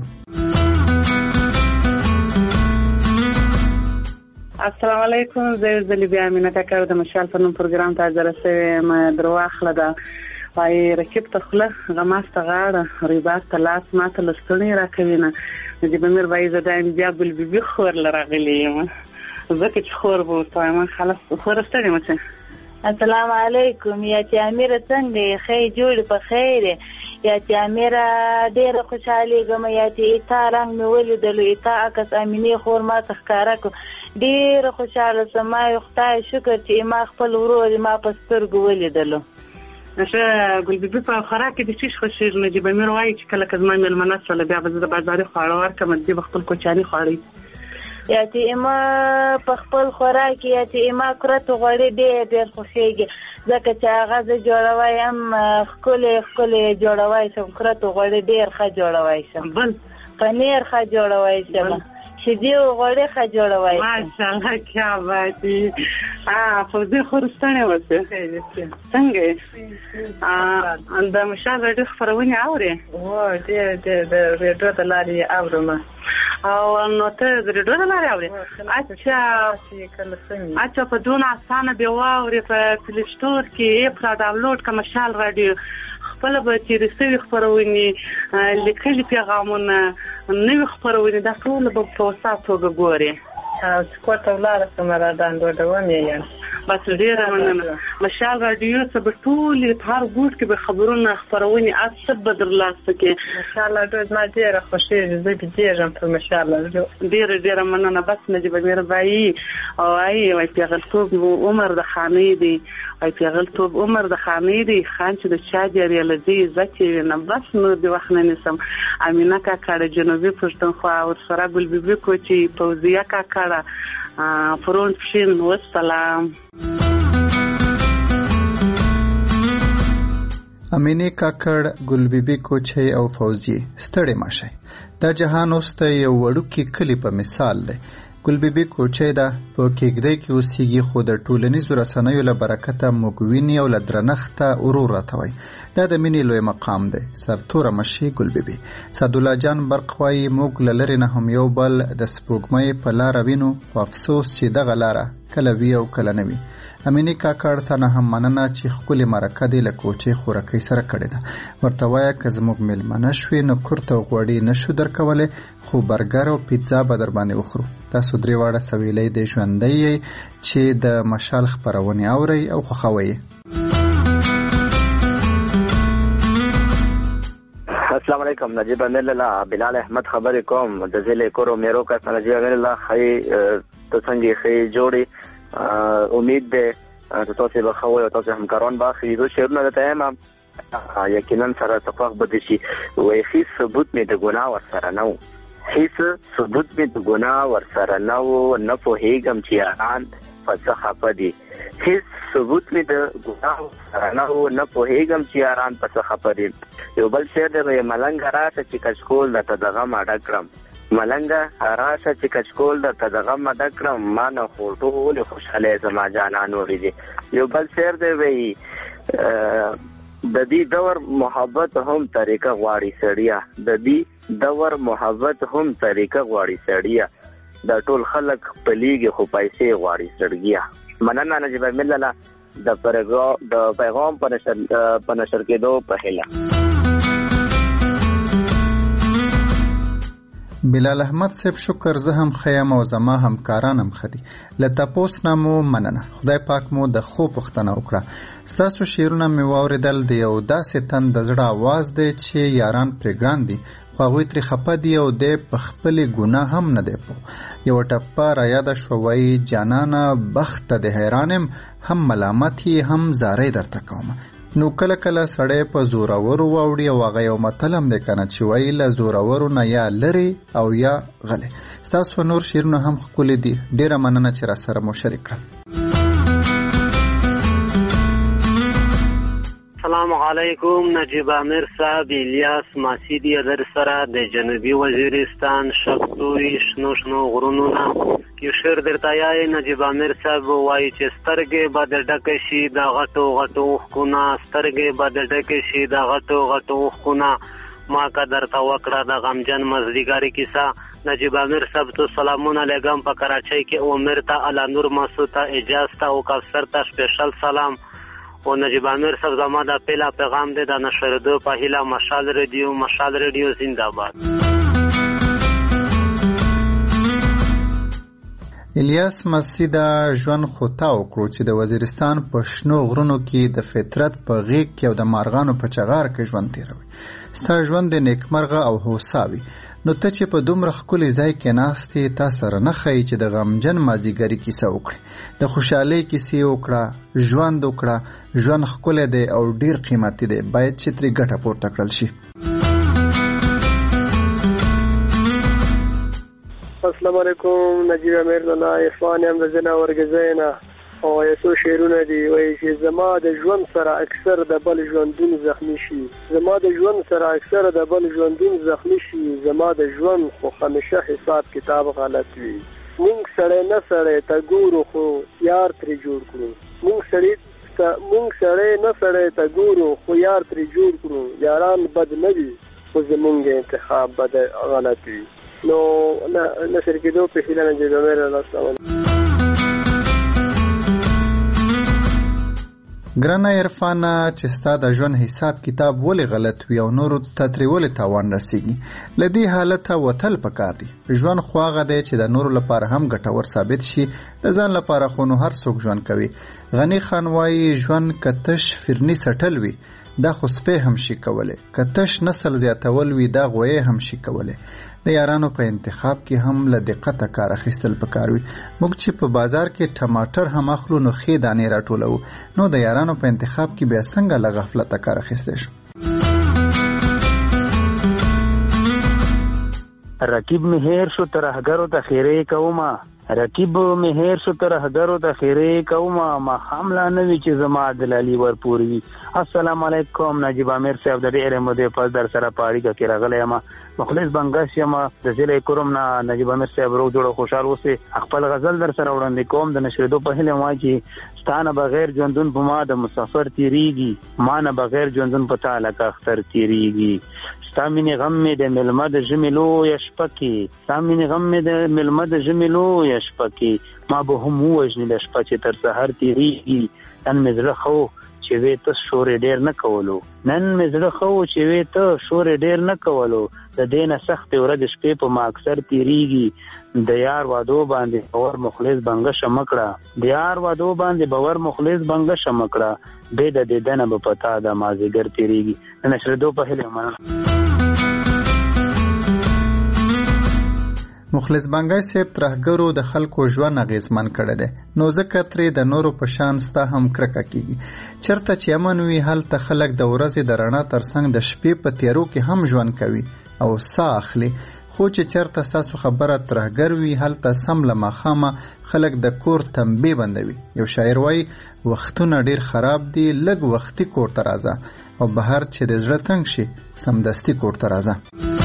السلام علیکم. زه زلی بیا امینه کاکړ د مشال په نوم پروګرام ته حاضر شوم. درواخله ده وای رکب ته خله غماسته غاړه ریبات ته لاس ماته لستړی راکوي نه دې بمیر وای زه دایم بیا بل بي خور لراغلی یم زکه چې خور بو تایم خلاص خور ستړی مته. السلام علیکم. یا چې امیر څنګه خیر جوړ په خیر یا چې امیر ډېر خوشاله ګم یا چې تا رنگ مې ولیدل تا عکس امینه خور ما تخکارا کو ډېر خوشاله سم. خدای شکر چې ما خپل ورور ما په سترګو ولیدل. نشه ګل بیبي په خوراک کې د چیش خوشیر نه جيبه مې وایي چې کله کله مې مناسبه بیا به د بازاري خواړه ورکم دې خپل کوچاني خواړي یا چې ما په خپل خوراک یا چې ما کرته غوړې ډېر خوشيږي ځکه چې هغه زه جوړوي هم خپل جوړوي سم کرته غوړې ډېر ښه جوړوي سم بل پنیر ښه جوړوي سم شیدې غوړې ښه جوړوي ماشاءالله کیا بات په دې خورستانه وسه څنګه د مشال راډیو خبرونه اوري او د ریډیو د لارې اورم او نو ته د ریډیو د لارې اوري. اچھا په دونه اسانه دی واوري په پلی سٹور کې اپ را ډاونلوډ کا مشال راډیو خپل به چې رسوي خبرونه لیکلي پیغامونه نوې خبرونه د ټول په وساتو وګوري کوته ولاره سمره داندوډوم یې بس ډیره مننه. مشال راډیو څخه به ټول هر ګوټ کې به خبرونه خبرونه اڅب بدرلاسته کې مشال راډیو ما ډیره خوشاله زه بيجم په مشال راډیو ډیره مننه. بس نجيب میر بای او ای پیغلتوب عمر د خانې دی ای پیغلتوب عمر د خانې دی خان چې د چا دی ریالدي زکه نه بس نو د وخت نه نسم امینه کاکړ جنوبي پښتونخوا او سره ګل بیبي کوچی فوزیه کاکړ فرونت شین والسلام. امینه کاکړ ګل بیبي کوچی او فوزیه ستړي ماشه. دا جهان اوسته یو وړوکی کلی په مثال دی. ګل بیبي کوچی دا په کېږدۍ کې اوسېږي خو د ټولنیزو رسنیو له برکته موږ ویني او له درنښته ورور راته وایي. دا د مینې لوی مقام دی. سرتوره مشي ګل بیبي. سعدالله جان برق وایي موږ له لرې نه هم یو بل د سپوږمۍ په لاره وینو خو افسوس چې دغه لاره کله وي او کله نه وي. امینه کاکړ ته نه هم مننه چې ښکلې مرکه دې له کوچۍ خورکۍ سره کړې ده. ورته وایه که زموږ میلمانه شوې نو کورت او غوړي نشو درکولی خو برګر او پیتزا به در باندې وخورو. تاسو 3 واړه سویلۍ د ژوندۍ یې چې د مشال خپرونې اورئ او خوښوئ. السلام علیکم. نجیب امیر الله بلال احمد خبرې کوم د ضلع کورو میرو کا نجیب امیر الله خی تو څنګه خی جوړي امید ده تاسو به خو او تاسو همکاران با خریدو شیرونه ده ما یقینا سره اتفاق بده شي وای هیڅ ثبوت می د ګناه ور سره نه هیڅ ثبوت می د ګناه ور سره نه په هیګم چې ان فصحه پدی هیڅ ثبوت می د ګناه سره نه په هیګم چې ان فصحه پدی. یو بل شعر د ملنګ راته چې کچکول د تدغه ماډه کړم ملنګه راشه چې کچکول د تدغه ماډه کړم ما نه ټول خوشاله زما جانانو ریږي. یو بل شعر دی وی د دې دور محبت هم طریقه غواړي سړیا د دې دور محبت هم طریقه غواړي سړیا د ټول خلک پلیږي خو پیسې غواړي سړیا. مننه نجیب ملله د پیغام په نشر کېدو په هیله. بلال احمد صاحب شکر زه هم خیم او زما همکاران هم خدي لته پوس نامو مننه. خدای پاک مو د خو پختنه وکړه. ستاسو شعرونه مې واوریدل د یو داسې تن د زړه आवाज دی چې یاران پرې ګران دي خو هغوی ترې خفه دي او دی په خپلې ګناه هم نه دی پوه. یوه ټپه رایاده شوه، وایي جانانه بخت ته د حیران یم، هم ملامت یې هم زارۍ درته کومه. نو کله کله سړی په زورورو واوړي او هغه یو متل هم دی که نه چې وایي له زورورو نه یا لرې او یا غلی. ستاسو نور شعرونه هم ښکلي دي، ډېره مننه چې راسره مو شریک کړل. السلام علیکم. نجیب امیر صاحب، الیاس ماسیدی در سره د جنوبي وزیرستان شپتوی شنو غرونو نه یو شعر درته یایي. نجیب امیر صاحب وایي چې سترګې به د ډکې شي د غټو غټو اوښکونه، سترګې به د ډکې شي د غټو غټو اوښکونه، ما که درته وکړه د غمجن مازدیګرې کیسه. نجیب امیر صاحب تو سلامونه لګم په کراچۍ کې، امیر ته الله نور مسعود ته اجاز ته او کوثر ته سپیشل سلام. او نجیب امیر صاحب زما د پیلا پیغام دی د نشریدو په هیله. مشال ریډیو زنده‌باد. الیاس مسیدا ژوند خو تا وکړو چې د وزیرستان په شنو غرونو کې د فطرت په غیږ کې او د مارغانو په چغار کې ژوند تیروي. ستا ژوند د نیکمرغه او هوسا وي. نو ته چې په دومره ښکلي ځای کې ناست یې، تا سره نه ښایي چې د غمجن مازدیګري کیسه وکړې. د خوشحالۍ کیسې وکړه، ژوند وکړه. ژوند ښکلی دی او ډېر قیمتي دی، باید چې ترې ګټه پورته کړل شي. السلام علیکم. نجیب امیر لاله عرفان یم د ځنه ورګځی نه، او یو څو شعرونه دي. وایي چې زما د ژوند سره اکثر د بل ژوندون زخمی شي، زما د ژوند سره اکثر د بل ژوندون زخمی شي، زما د ژوند خو همیشه حساب کتاب غلط وي. مونږ سړی نه سړی ته ګورو خو یار ترې جوړ کړو، مونږ سړی نه سړی ته ګورو خو یار ترې جوړ کړو. یاران بد نه وي خو زمونږ انتخاب بد غلط وي. نو نشر کېدو په هیله نجیب امیر السلام. ګرانه عرفانه، چې ستا د ژوند حساب کتاب ولې غلط وي او نورو ته ترې ولې تاوان رسیږي، له دې حالته وتل پکار دي. ژوند خو هغه دی چې د نورو لپاره هم ګټور ثابت شي، د ځان لپاره خو نو هر څوک ژوند کوي. غني خان وایي ژوند که تش فرني سټل وي دا خو سپی هم شي کولی، که تش نسل زیاتول وي دا غویې هم شي کولی. د یارانو په انتخاب کې هم له دقته کار اخیستل پکار وي. موږ چې په بازار کې ټماټر هم اخلو نو ښې دانې راټولو، نو د یارانو په انتخاب کې بیا څنګه له غفلته کار اخیستی شو. رقیب مې هیر شو ترهګرو ته خیرې کومه، رقیب مې هیر شو ترهګرو ته خیرې کومه، ما حمله نه وي چې زما دلالي ورپورې وي. السلام علیکم. نجیب امیر صاحب د ډېرې مودې پس در سره په اړیکه کې راغلی یم. مخلص بنګش یم د ضلع کرم نه. نجیب امیر صاحب روغ جوړ او خوشحال اوسئ. خپل غزل در سره وړاندې کوم د نشریدو په هیله وایي چې ستا نه بغیر ژوندون په ما د مسافر تېرېږي، ما نه بغیر ژوندون په تا لکه اختر تېرېږي. ستا مینې غم مې د مېلمه د ژمې لویه شپه کې، ستا مینې غم مې د مېلمه د ژمې لویه شپه کې، ما به هم ووژنې د شپه چې تر سحر تېرېږي. نن مې زړه ښه و چې وې ته شور ډېر نه کولو، نن مې زړه ښه و چې وې ته شور ډېر نه کولو، د دې نه سختې ورځې شپې په ما اکثر تېرېږي. د یار وادو باندې باور مخلص بنګشه مه کړه، د یار وادو باندې باور مخلص بنګشه مه کړه، بې د دیدنه به په تا د مازدیګر تېرېږي. د نشریدو په هیله مننه. مخلص بنګای صاحب ترهګرو د خلکو ژوند اغیزمن کړی دی، نو ځکه ترې د نورو په شان ستا هم کرکه کیږي. چېرته چې امن وي هلته خلک د ورځې د رڼا ترڅنګ د شپې په تیارو کې هم ژوند کوي او ساه اخلي. خو چې چېرته ستاسو خبره ترهګر وي هلته سم له ماښامه خلک د کور تنبې بندوي. یو شاعر وایي وختونه ډېر خراب دي، لږ وختي کور ته راځه، او بهر چې د زړه تنګ شي سمدستي کور ته راځه.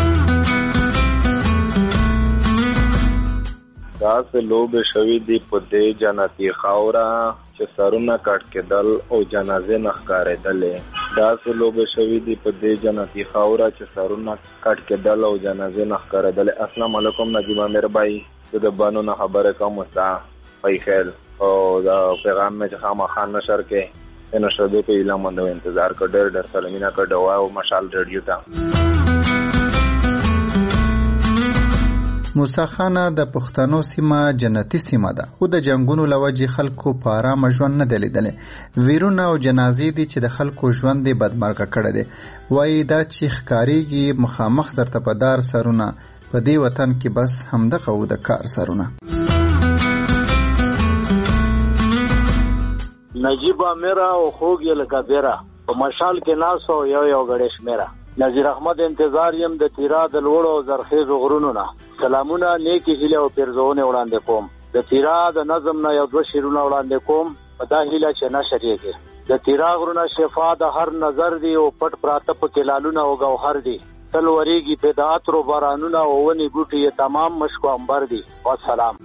داسې لوبې شوې دي په دې جنتي خاوره چې سرونه کټ کېدل او جنازې نه ښکارېدلې، داسې لوبې شوې دي په دې جنتي خاوره چې سرونه کټ کېدل او جنازې نه ښکارېدلې. السلام علیکم نجیب امیر بھائی، زه د بانو نه خبرې کوم. ستا پای خیر او دا پیغام مې چې خامخا نشر کې د نشریدو په هیله منده انتظار کړ. ډېر ډېر سلامونه کړ او مشال ریډیو ته. موسی خانه د پښتنو سیمه جنتي سیمه ده، خو د جنگونو له وجې خلکو په ارامه ژوند نه دی لیدلی. ویرونه او جنازې دي چې د خلکو ژوند یې بدمرغه کړی دی. وایي دا چې ښکارېږي مخامخ درته په دار سرونه، په دې وطن کې بس همدغه و د کار سرونه. نجیب امیر او خوږ یې لکه بیره، په مشال کې ناست او یو غړی شمېره. نذیر احمد انتظار یم د تیرا د لوړو او زرخیزو غرونو نه. سلامونه نیکې هیلې او پیرزونې وړاندې کوم. د تیرا د نظم نه یو دوه شعرونه وړاندې کوم په دا هیله چې نه شریږي. د تیرا غرونه شفا د هر نظر دی او پټ پراته پکې لالونه او ګوهر دی. تل وریږي په د عطرو بارانونه او ونې بوټي یې تمام مشکو انبر دی. والسلام.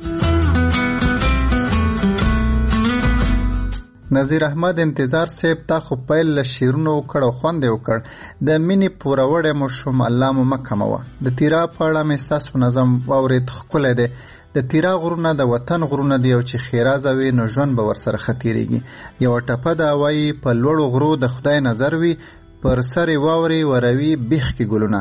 نذیر احمد انتظار صاحب تا خو پیل له شعرونو وکړ او خوند یې وکړ. د مینې پوروړی مو شوم الله مو مه کموه. د تیرا په اړه مې ستاسو نظم واورېد، ښکلی دی. د تیرا غرونه د وطن غرونه دي او چې ښېرازه وي نو ژوند به ورسره ښه تېرېږي. یوه ټپه ده وایي په لوړو غرو د خدای نظر وي، پر سر یې واورې وروي بیخ کې ګلونه.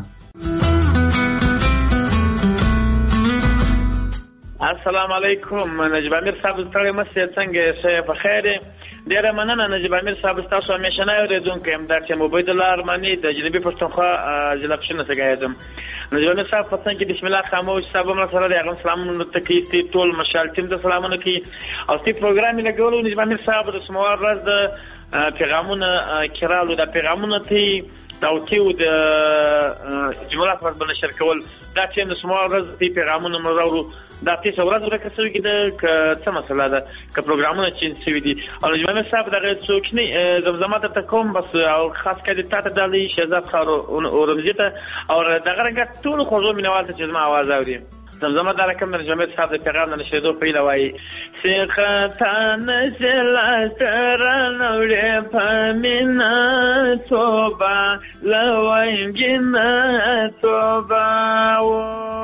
السلام علیکم نجیب امیر صاحب، ستړی مه سئ، څنګه یې؟ په خیر یې؟ ډیره مننه نجیب امیر صاحب، ستاسو همیشنی اورېدونکی یم. ډاکټر عبید الله ارماني د جنوبي پښتونخوا ضلع پښتون څخه یم. نجیب امیر صاحب په څنګه کې بسم الله خاموش صاحب هم سره دی، هغه سلامونه ته کوي، ټول مشال ټیم ته سلامونه کوي. او تی پروګرام یې لګولو نجیب امیر صاحب د سموار ورځ د پیغامونه کرالو، د پیغامونه تی او تیو د جملات ورته نشر کول، دا چې د سموار ورځ تی پیغامونه مرورو دا تیس ورځ ورکسوي کې د څه مسله ده که پروګرامونه چینج شوي دي. او نجیب امیر صاحب دغه څوک نه زمزمه ته کوم بس، او خاص کړي تا ته د شهزاد خار او رمزي ته او دغه رنګ ټول خوږو مینوال ته چې زما आवाज اوري. زمزمه دا رقم د نجیب صاحب د پیغام د نشریدو په اړه وایي: سخطان سلاتر نوړې پمینا توبه لوینګنا توبه و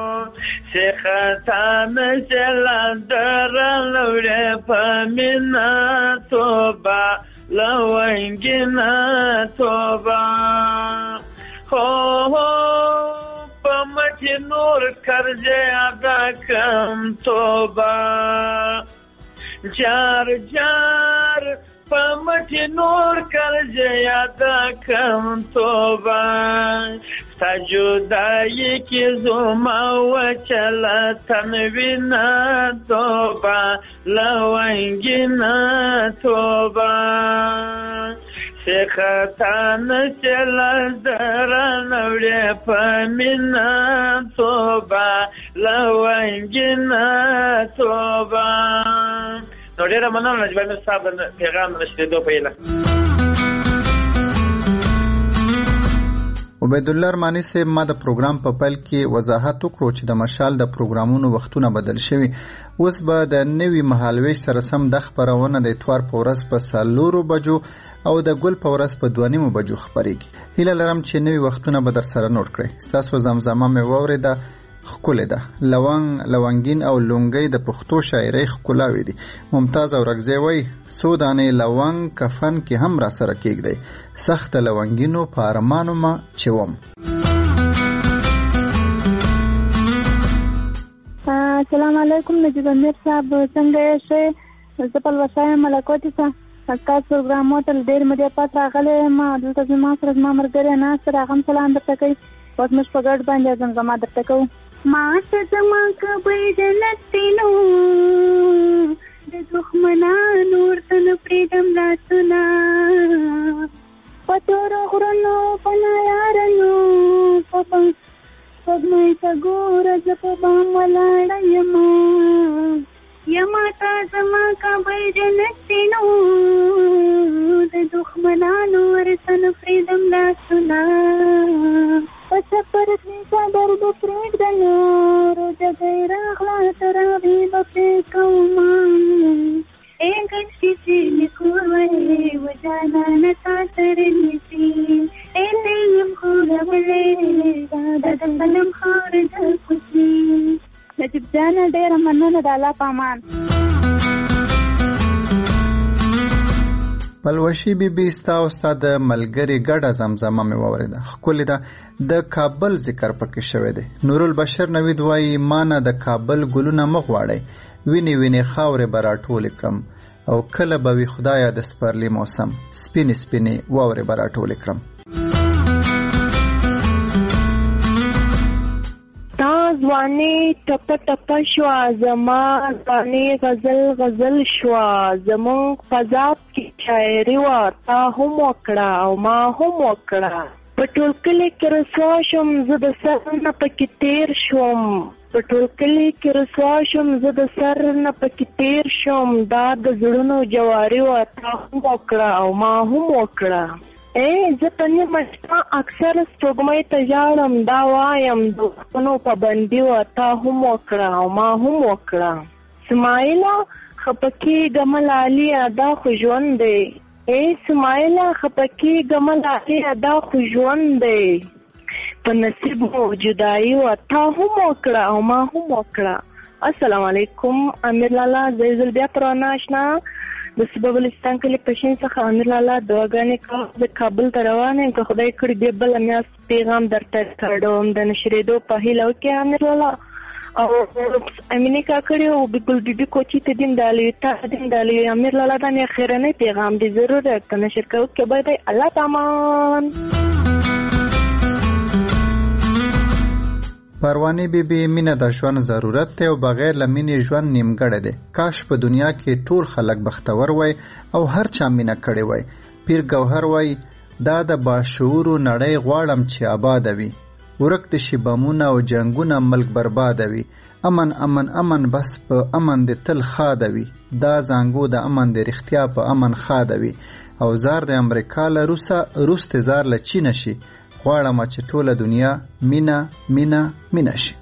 سخطان سلاتر نوړې پمینا توبه لوینګنا توبه هو پمچ نور کرجے ادا کم توبہ جار جار پمچ نور کرجے ادا کم توبہ سجدائی کی زما و چلا تنوینا توبہ لوینگینا توبہ سخطان چلا دران وړې پمینا توبه لوینګینا توبه. نو ډېره مننه نجیب امیر صاحب د پیغام نشریدو په اړه. عبید الله ارماني صاحب ما د پروګرام په پیل کې وضاحت وکړو چې د مشال د پروګرامونو وختونه بدل شوي. اوس به د نوي مهالویش سره سم د خپرونه د اتوار په ورځ په 4 بجو او د ګل په ورځ په 2 بجو خپرېږي. هیله لرم چې نوي وختونه به در سره نوٹ کړئ. ستاسو زمزمه مې واورېده، ښکلې ده. لونګ، لونګین او لونګۍ د پښتو شاعرۍ ښکلاوې دي. ممتاز اورکزی وایي: څو دانې لونګ کفن کې هم را سره کېږدئ، سخت لونګینو په ارمانو ما چوم. السلام علیکم نجیب امیر صاحب، څنګه یې؟ زه پلوشه یم ملکوټې څخه. ستاسو پروګرامو ته ډېر مودې پس راغلی یم. دلته زما سره زما ملګری ناست دی، هغه هم سلام درته کوي. اوس موږ په ګډ باندې زمزمه درته کوو. ما ته زما کبر جنت تینو د دښمنانو ورته نه پرېږدم لاسونه په تورو غرونو په نایارنو په سپوږمۍ ته ګوره زه په بام ولاړه یما تا زما کبر جنت تینو د دښمنانو ورته نه پرېږدم لاسونه په سفر کې څادر به پرېږدلو روژه دی راغله تراویح به پرې کومه ای ګټې چې مې کور ولې و جانانه تا سره نیسي ای ته یم خوړولې دا د قلم خاوره د کوڅې. نجیب جانه ډېره مننه، د الله په امان. پلوشي بیبي ستا او ستا د ملګري ګډه زمزمه مې واورېده. ښکلې ده. د کابل ذکر پکې شوی دی. نورالبشر نوید وایي ما نه د کابل ګلونه مه غواړئ، وینې وینې خاورې به راټولې کړم، او کله به وي خدایه د سپرلي موسم، سپینې سپینې واورې به راټولې کړم. ځواني ټپه ټپه شوه، زما ځواني غزل غزل شوه، زمونږ فضاب کې شاعري وه، تا هم وکړه او ما هم وکړه. په ټول کلي کې رسوا شوم، زه د سر نه پکې تیر شوم، په ټول کلي کې رسوا شوم، زه د سر نه پکې تیر شوم. دا د زړونو جواري وه، تا هم وکړه او ما هم وکړه. زه په نیمه شپه اکثر سپوږمۍ ته ژاړم، دا وایم د وختونو پابندي وه، تا هم وکړه او ما هم وکړه. سمایله خفه کېږم لاليه دا خو ژوند دی، سمایله خفه کېږم لاليه دا خو ژوند دی. په نصیب مو جدایي وه، تا هم وکړه او ما هم وکړه. السلام علیکم. امیر لالا زیزل بیا پروانه آشنا د صوبه بلوچستان کلي پشین څخه امیر لالا دعاګانې کوم. زه کابل ته روان یم، که خدای کړي بیا بله میاشت پیغام درته کړم د نشرېدو په هیله وکړې امیر لالا. او امینې کاکړي او ګل بیبي کوچي ته دین دالوي، تا دین دالوي امیر لالا دا مې خیرنی پیغام دی، ضرور درته نشر کوو. بای بای، الله پامان. پروانې بیبي مینه د ژوند ضرورت دی او بغیر له مینې ژوند نیمګړی دی. کاش په دنیا کې ټول خلک بختور وای او هر چا مینه کړې وای. پیر ګوهر وای دا د باشعورو نړۍ غواړم چې آباده وي، ورک د شي بمونه او جنګونه ملک برباده وي. امن امن امن بس په امن د تل خاده وي، دا زانګو د امن د رښتیا په امن خاده وي. او زار د امریکا له روسه، روس ته زار له چینه شي، غواړم چې ټوله دنیا مینه مینه مینه شي.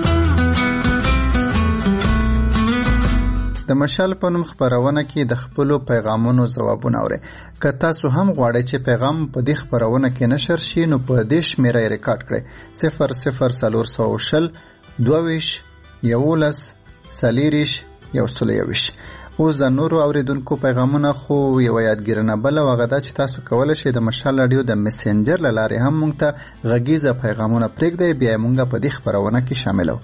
د مشال په نوم خپرونه کې د خپلو پیغامونو ځوابونه اورئ. که تاسو هم غواړئ چې پیغام په دې خپرونه کې نشر شي نو په دې شمیره یې ریکارډ کړئ: 00420 22 11 40 اوس د نورو اوریدونکو پیغامونه خو یو یادګیرنه بله وغه ده چې تاسو کولی شئ د مشال راډیو د میسنجر له لارې هم موږ ته غږیزه پیغامونه پرېږدئ، بیا یې موږ په دې خپرونه کې شاملو.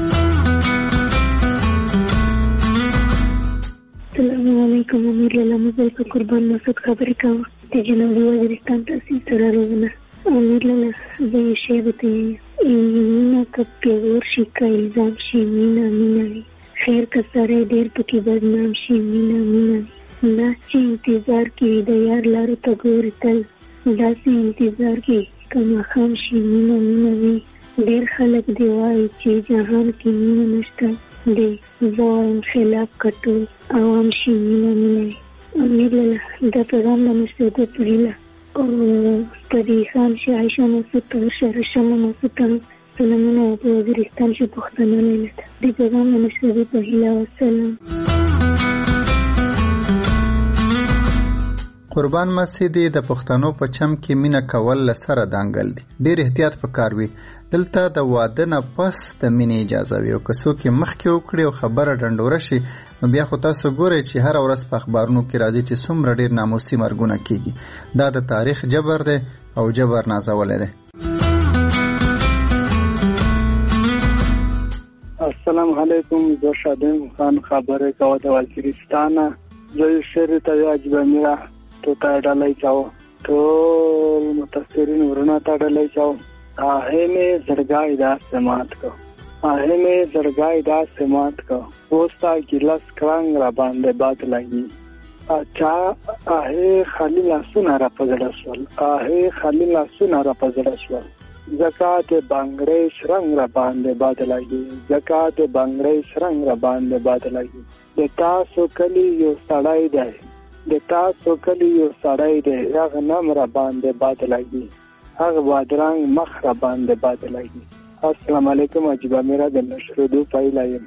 السلام علیکم. امیر لالا مزل په قربان مسعود خبرې کوم د جنوبي وزیرستان تحصیل سره روزنه. امیر لالا زه یې شی به مینه که پیغور شي که الزام شي، مینه مینه وي، خیر که سړی ډېر پکې بدنام شي، مینه مینه وي. داس چې انتظار کې د یار لارو ته ګوري تل، داسې انتظار کې که ماښام شي، مینه مینه وي. ډېر خلک دی وایي چې جهان کې مینه نشته دی، زه وایم خلاف کټول عوام شي، مینه مینه وي. امیر لالا دا پیغام د نشریدو په هیله او استادي خان شي، عایشه مسعود ته شرشمه مسعود ته سلامونه په وزیرستان شي، پښتنه لیله ده د پیغام د نشریدو په هیله. والسلام. قربان مسیدي د پښتنو په چم کې مینه کول له سره دانګل دي، ډېر احتیاط پکار وي. دلته د واده نه پس د مینې اجازه وي، او که څوک یې مخکې وکړي او خبره ډنډوره شي نو بیا خو تاسو ګورئ چې هره ورځ په اخبارونو کې راځي چې څومره ډېر ناموسي مرګونه کېږي. دا د تاریخ جبر دی او جبر نازولی دی. السلام علیکم. زه شادم خان خبرې کوم د وزیرستان. زه شعر ته واجب میرا تو ته ډالۍ چاو، ټول متاثرین ورونه ته ډالۍ چاو. آهه می زړګای دا سمات کو، آهه می زړګای دا سمات کو، وستا ګلاس کرنګ را باندې باد لګي. اچھا آهه خالی لاسونه را پزړه شول، آهه خالی لاسونه را پزړه شول. زکات بنگړې شرنګ را باندې باد لګي، زکات بنگړې شرنګ را باندې باد لګي. د تاسو کلی یو سړی دی، د تاسو کلی یو سړی دی، هغه نام را باندې باد لګي، هغه بادرنګ مخ را باندې باد لګي. السلام علیکم. عجیبه میرا د نشریدو پایلایم.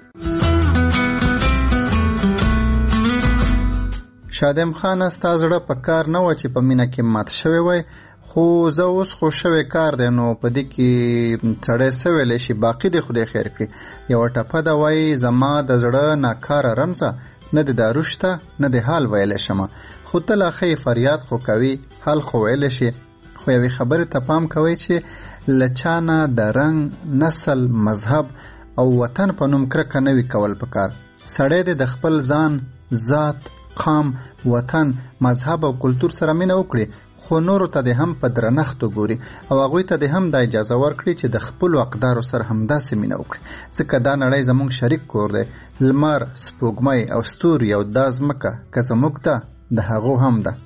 شادم خان ستا زړه په کار نه و چې په مینه کې مات شوی وای، خو زه اوس خو شوی کار دی نو په دې کې سړی څه ویلی شي، باقي دې خدای خیر کړي. یوه ټپه ده وایي زما د زړه ناکاره رنځه، نه د دارو شته نه د حال ویلی شمه، خو ته لا ښې فریاد خو کوي حل خو ویلی شي. خو یوې خبرې ته پام کوئ چې له چا نه د رنګ، نسل، مذهب او وطن په نوم کرکه نه وي کول پکار. سړی دې د خپل ځان، ذات، قام، وطن، مذهب او کلتور سره مینه وکړي، خو نورو ته دې هم په درنښت وګوري او هغوی ته دې هم دا اجازه ورکړي چې د خپلو اقدارو سره همداسې مینه وکړي، ځکه دا نړۍ زموږ شریک کور دی. لمر، سپوږمۍ او ستوري او دا ځمکه که زموږ ده، د هغو هم ده.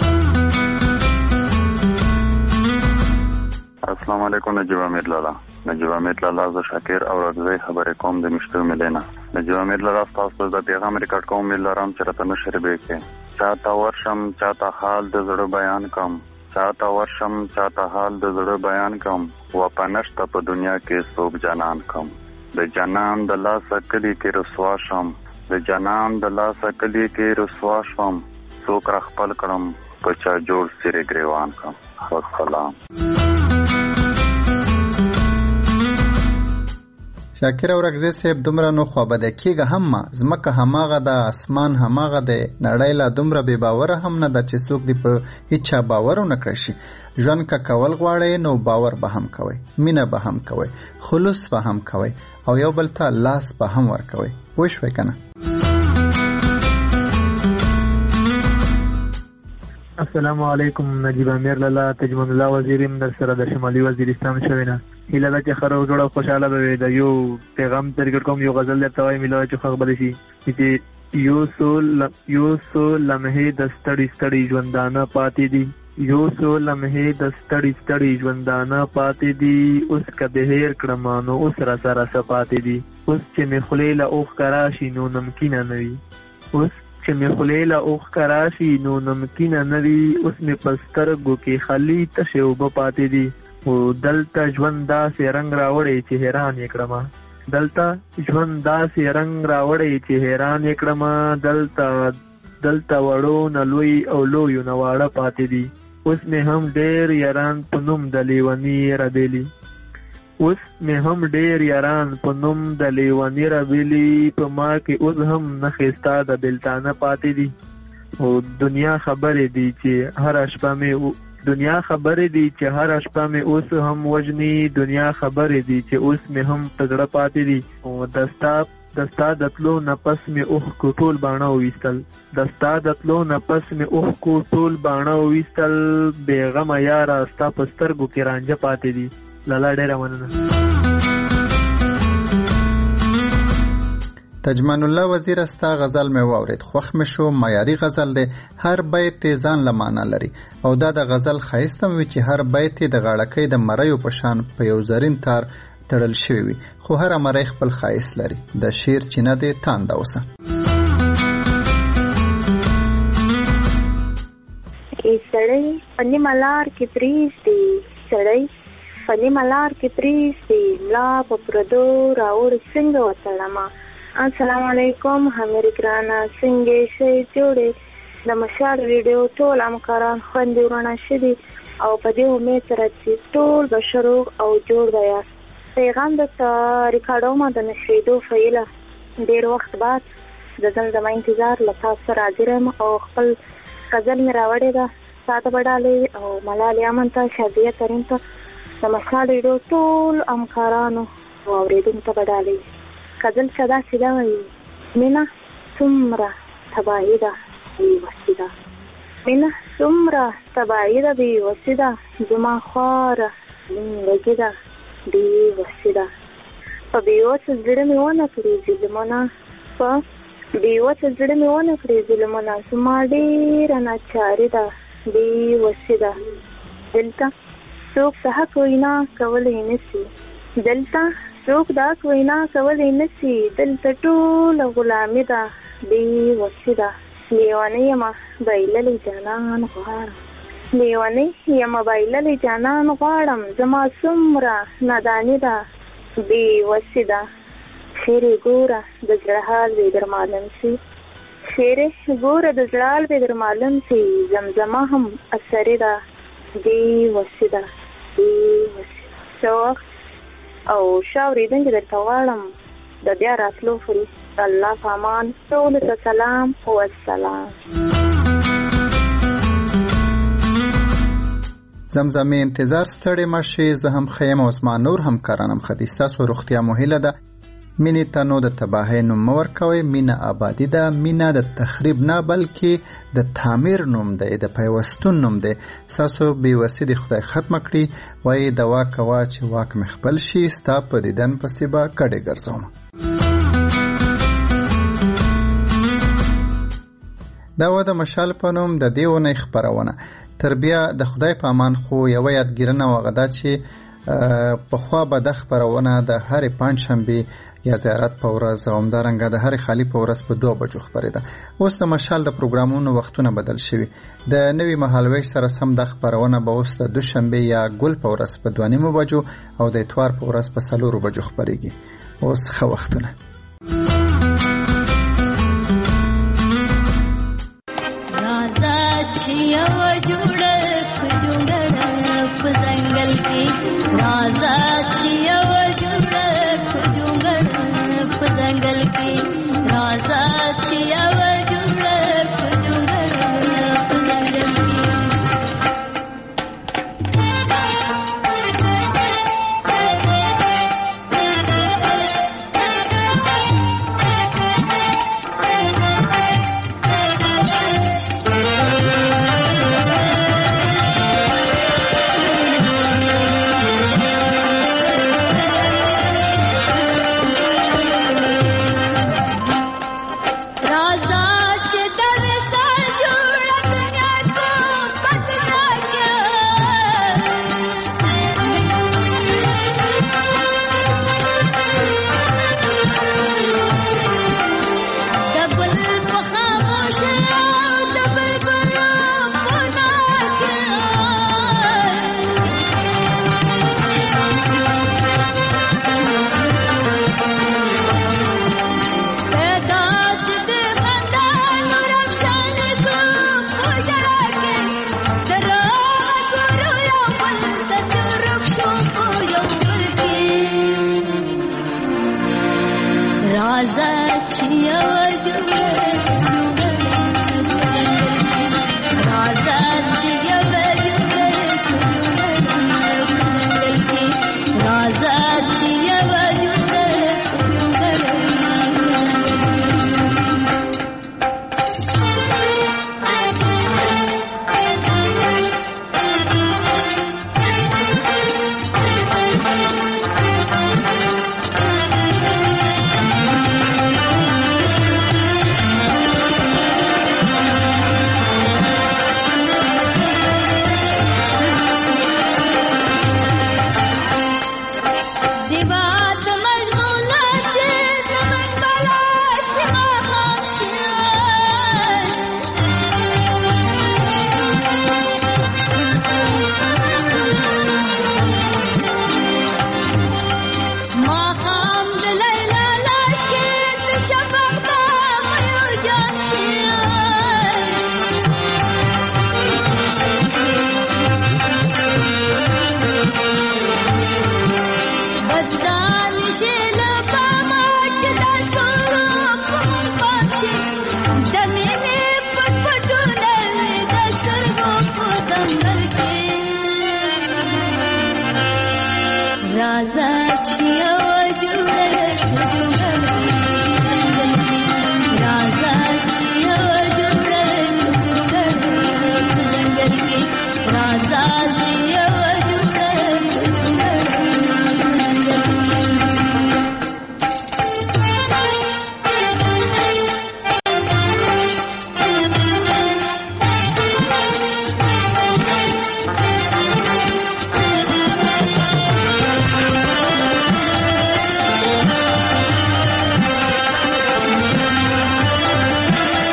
السلام علیکم. نجیب امیر لالا زه شاکر او راځي خبرې کوم د مشتو ملینا. نجیب امیر لالا تاسو د پیغام ریکارډ کوم ملارم چې راته نشر به کې چاته ورشم چاته حال د زړه بیان کوم، چاته ورشم چاته حال د زړه بیان کوم، و پنشت په دنیا کې سوب جانان کوم، د جانان د لاسه کلی کې رسوا شم، د جانان د لاسه کلی کې رسوا شم، څوک را خپل کړم په چا جوړ سره ګریوان کوم. والسلام. شاکر او رګزی صاحب دومره نو خوابده کېږه هم ما، ځمکه هماغه ده، اسمان هماغه دی، نړۍ لا دومره بې باوره هم نه ده چې څوک دې په هیڅ چا باور ونه کړی شي. ژوند که کول غواړئ نو باور به هم کوئ، مینه به هم کوئ، خلوص به هم کوئ او یو بل ته لاس به هم ورکوئ. پوه شوئ که نه؟ السلام علیکم. نجیب امیر لالا تجمن الله وزیریم در سره د شمالي وزیرستان شوی نه. هیله ده چې خره جوړه خوشحاله به وي. د یو پیغام ترګر کوم، یو غزل درته وایم میله چې خبرې شي چې یو څو لمحې د ستړي ستړي ژوندانه پاتې دي، یو څو لمحې د ستړي ستړي ژوندانه پاتې دي، اوس که د هیر کړم نو اوس را سره څه پاتې دي، اوس چې مې خولې له اوښکه راشي نو نمکینه نه وي، اوس چې مې خولې له اوښکه راشي نو نمکینه نه وي، اوس مې په سترګو کې خالي تشې اوبه پاتې دي. خو دلته ژوند داسې رنګ راوړی چې حیران یې کړمه، دلته ژوند داسې رنګ راوړی چې حیران یې کړمه، دلته وړو نه لوی او لویو نه واړه پاتې دي، اوس مې هم ډېر یاران په نوم د لیوني رابېلي، اوس مې هم ډېر یاران په نوم د لیوني رابېلي، په ما کې اوس هم نښې ستا د بېلتانه پاتې دي. او دنیا خبرې دي چې هره شپه مې اوس هم وژني، دنیا خبرې دي چې اوس مې هم په زړه پاتې دي. او دستا د تلو نفس مې اوښکو ټول باڼه وویستل، دستا د تلو نفس مې اوښکو ټول باڼه وویستل، بېغمه یاره ستا په سترګو کې رانجه پاتې دي. لالا ډېره مننه. تجمن الله وزیر ستا غزل مې واورید، خوښ مې شو. معیاري غزل دی، هر بیت یې ځان له معنا لري او دا د غزل ښایست هم وي چې هر بیت یې د غاړکۍ د مریو په شان په یو زرین تار تړل شوی وي، خو هره مری خپل ښایست لري. د شعر چینه دی تانده اوسه. سړی په نیمه لار کې پرېږدي، سړی په نیمه لار کې پرېږدي، ملا په پردو راوړي څنګه وتړمه. السلام علیکم همېرې ګرانه، څنګه شئ جوړې؟ د مشال ویډیو ټول همکاران خوندې ورانه شدي او په دې امید سره چې ټول به روغ او جوړ به یاست. پیغام درته ریکارډوم د نشریدو فعیله، ډېر وخت بعد د زمزمه انتظار له تاسو سره حاضر یم او خپل غزل مې راوړې ده تا ته به ډالۍ او ملالې امن ته، شادیه ترین ته، د مشال ویډیو ټول همکارانو او اورېدونکو ته به ډالۍ. غزل څه داسې ده وایي: مینه څومره تباهي ده بېوسي ده، مینه څومره تباهي ده بېوسي ده، زما خواره زندګي ده بېوسي ده، په بېوسه زړه مې ونه کړي ظلمونه، په بېوسه زړه مې ونه کړي ظلمونه، زما ډېره ناچاري ده بېوسي ده. دلته څوک د حق وینا کولی نسي، دلته څوک د حق وینا کولی نسي، دلته ټوله غلامي ده بېوسي ده. لیونۍ یمه بایللی جانان غواړم، لیونۍ یمه بایللی جانان غواړم، زما څومره ناداني ده بېوسي ده. شعرې ګوره د زړه حال به در معلوم سي، شعرې ګوره د زړه حال به در معلوم سي، زمزمه هم اثري ده بېوسي ده بېوسي. څه وخت او ښه اورېدونکي درته غواړم د بیا راتلو پورې. الله په امان، ټولو ته سلام والسلام. زمزمې انتظار ستړې مشي، زه هم خیم او زما نور همکارانم ښه دي. ستاسو روغتیا مو هیله ده. مینې ته نو د تباهۍ نوم مه ورکوئ. مینه آبادي ده. مینه د تخریب نه بلکې د تعمیر نوم دی، د پیوستون نوم دی. ستاسو بېوسي د خدای ختمه کړي. وایي دوا کوه چې واک مې خپل شي، ستا په دیدن پسې به کډې ګرځوم. دا و د مشال په نوم د دې اونۍ خپرونه. تر بیا د خدای په امان. خو یوه یادګیرنه وه هغه دا چې پخوا به د خپرونه د هرې پنجشنبې یا زیارت په ورځ او همدارنګه د هرې خالي په ورځ په 2 بجو خپرېده. اوس د مشال د پروګرامونو وختونه بدل شوي. د نوي مهالویش سره سم د خپرونه به اوس د دوشنبې یا ګل په ورځ په 2:30 بجو او د اتوار په ورځ په 4 بجو خپرېږي. اوس ښه وختونه.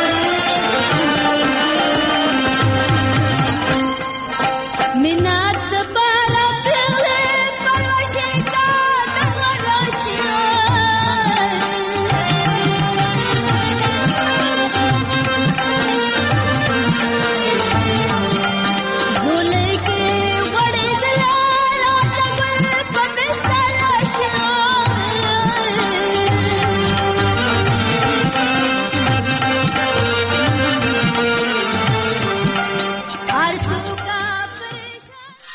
Minat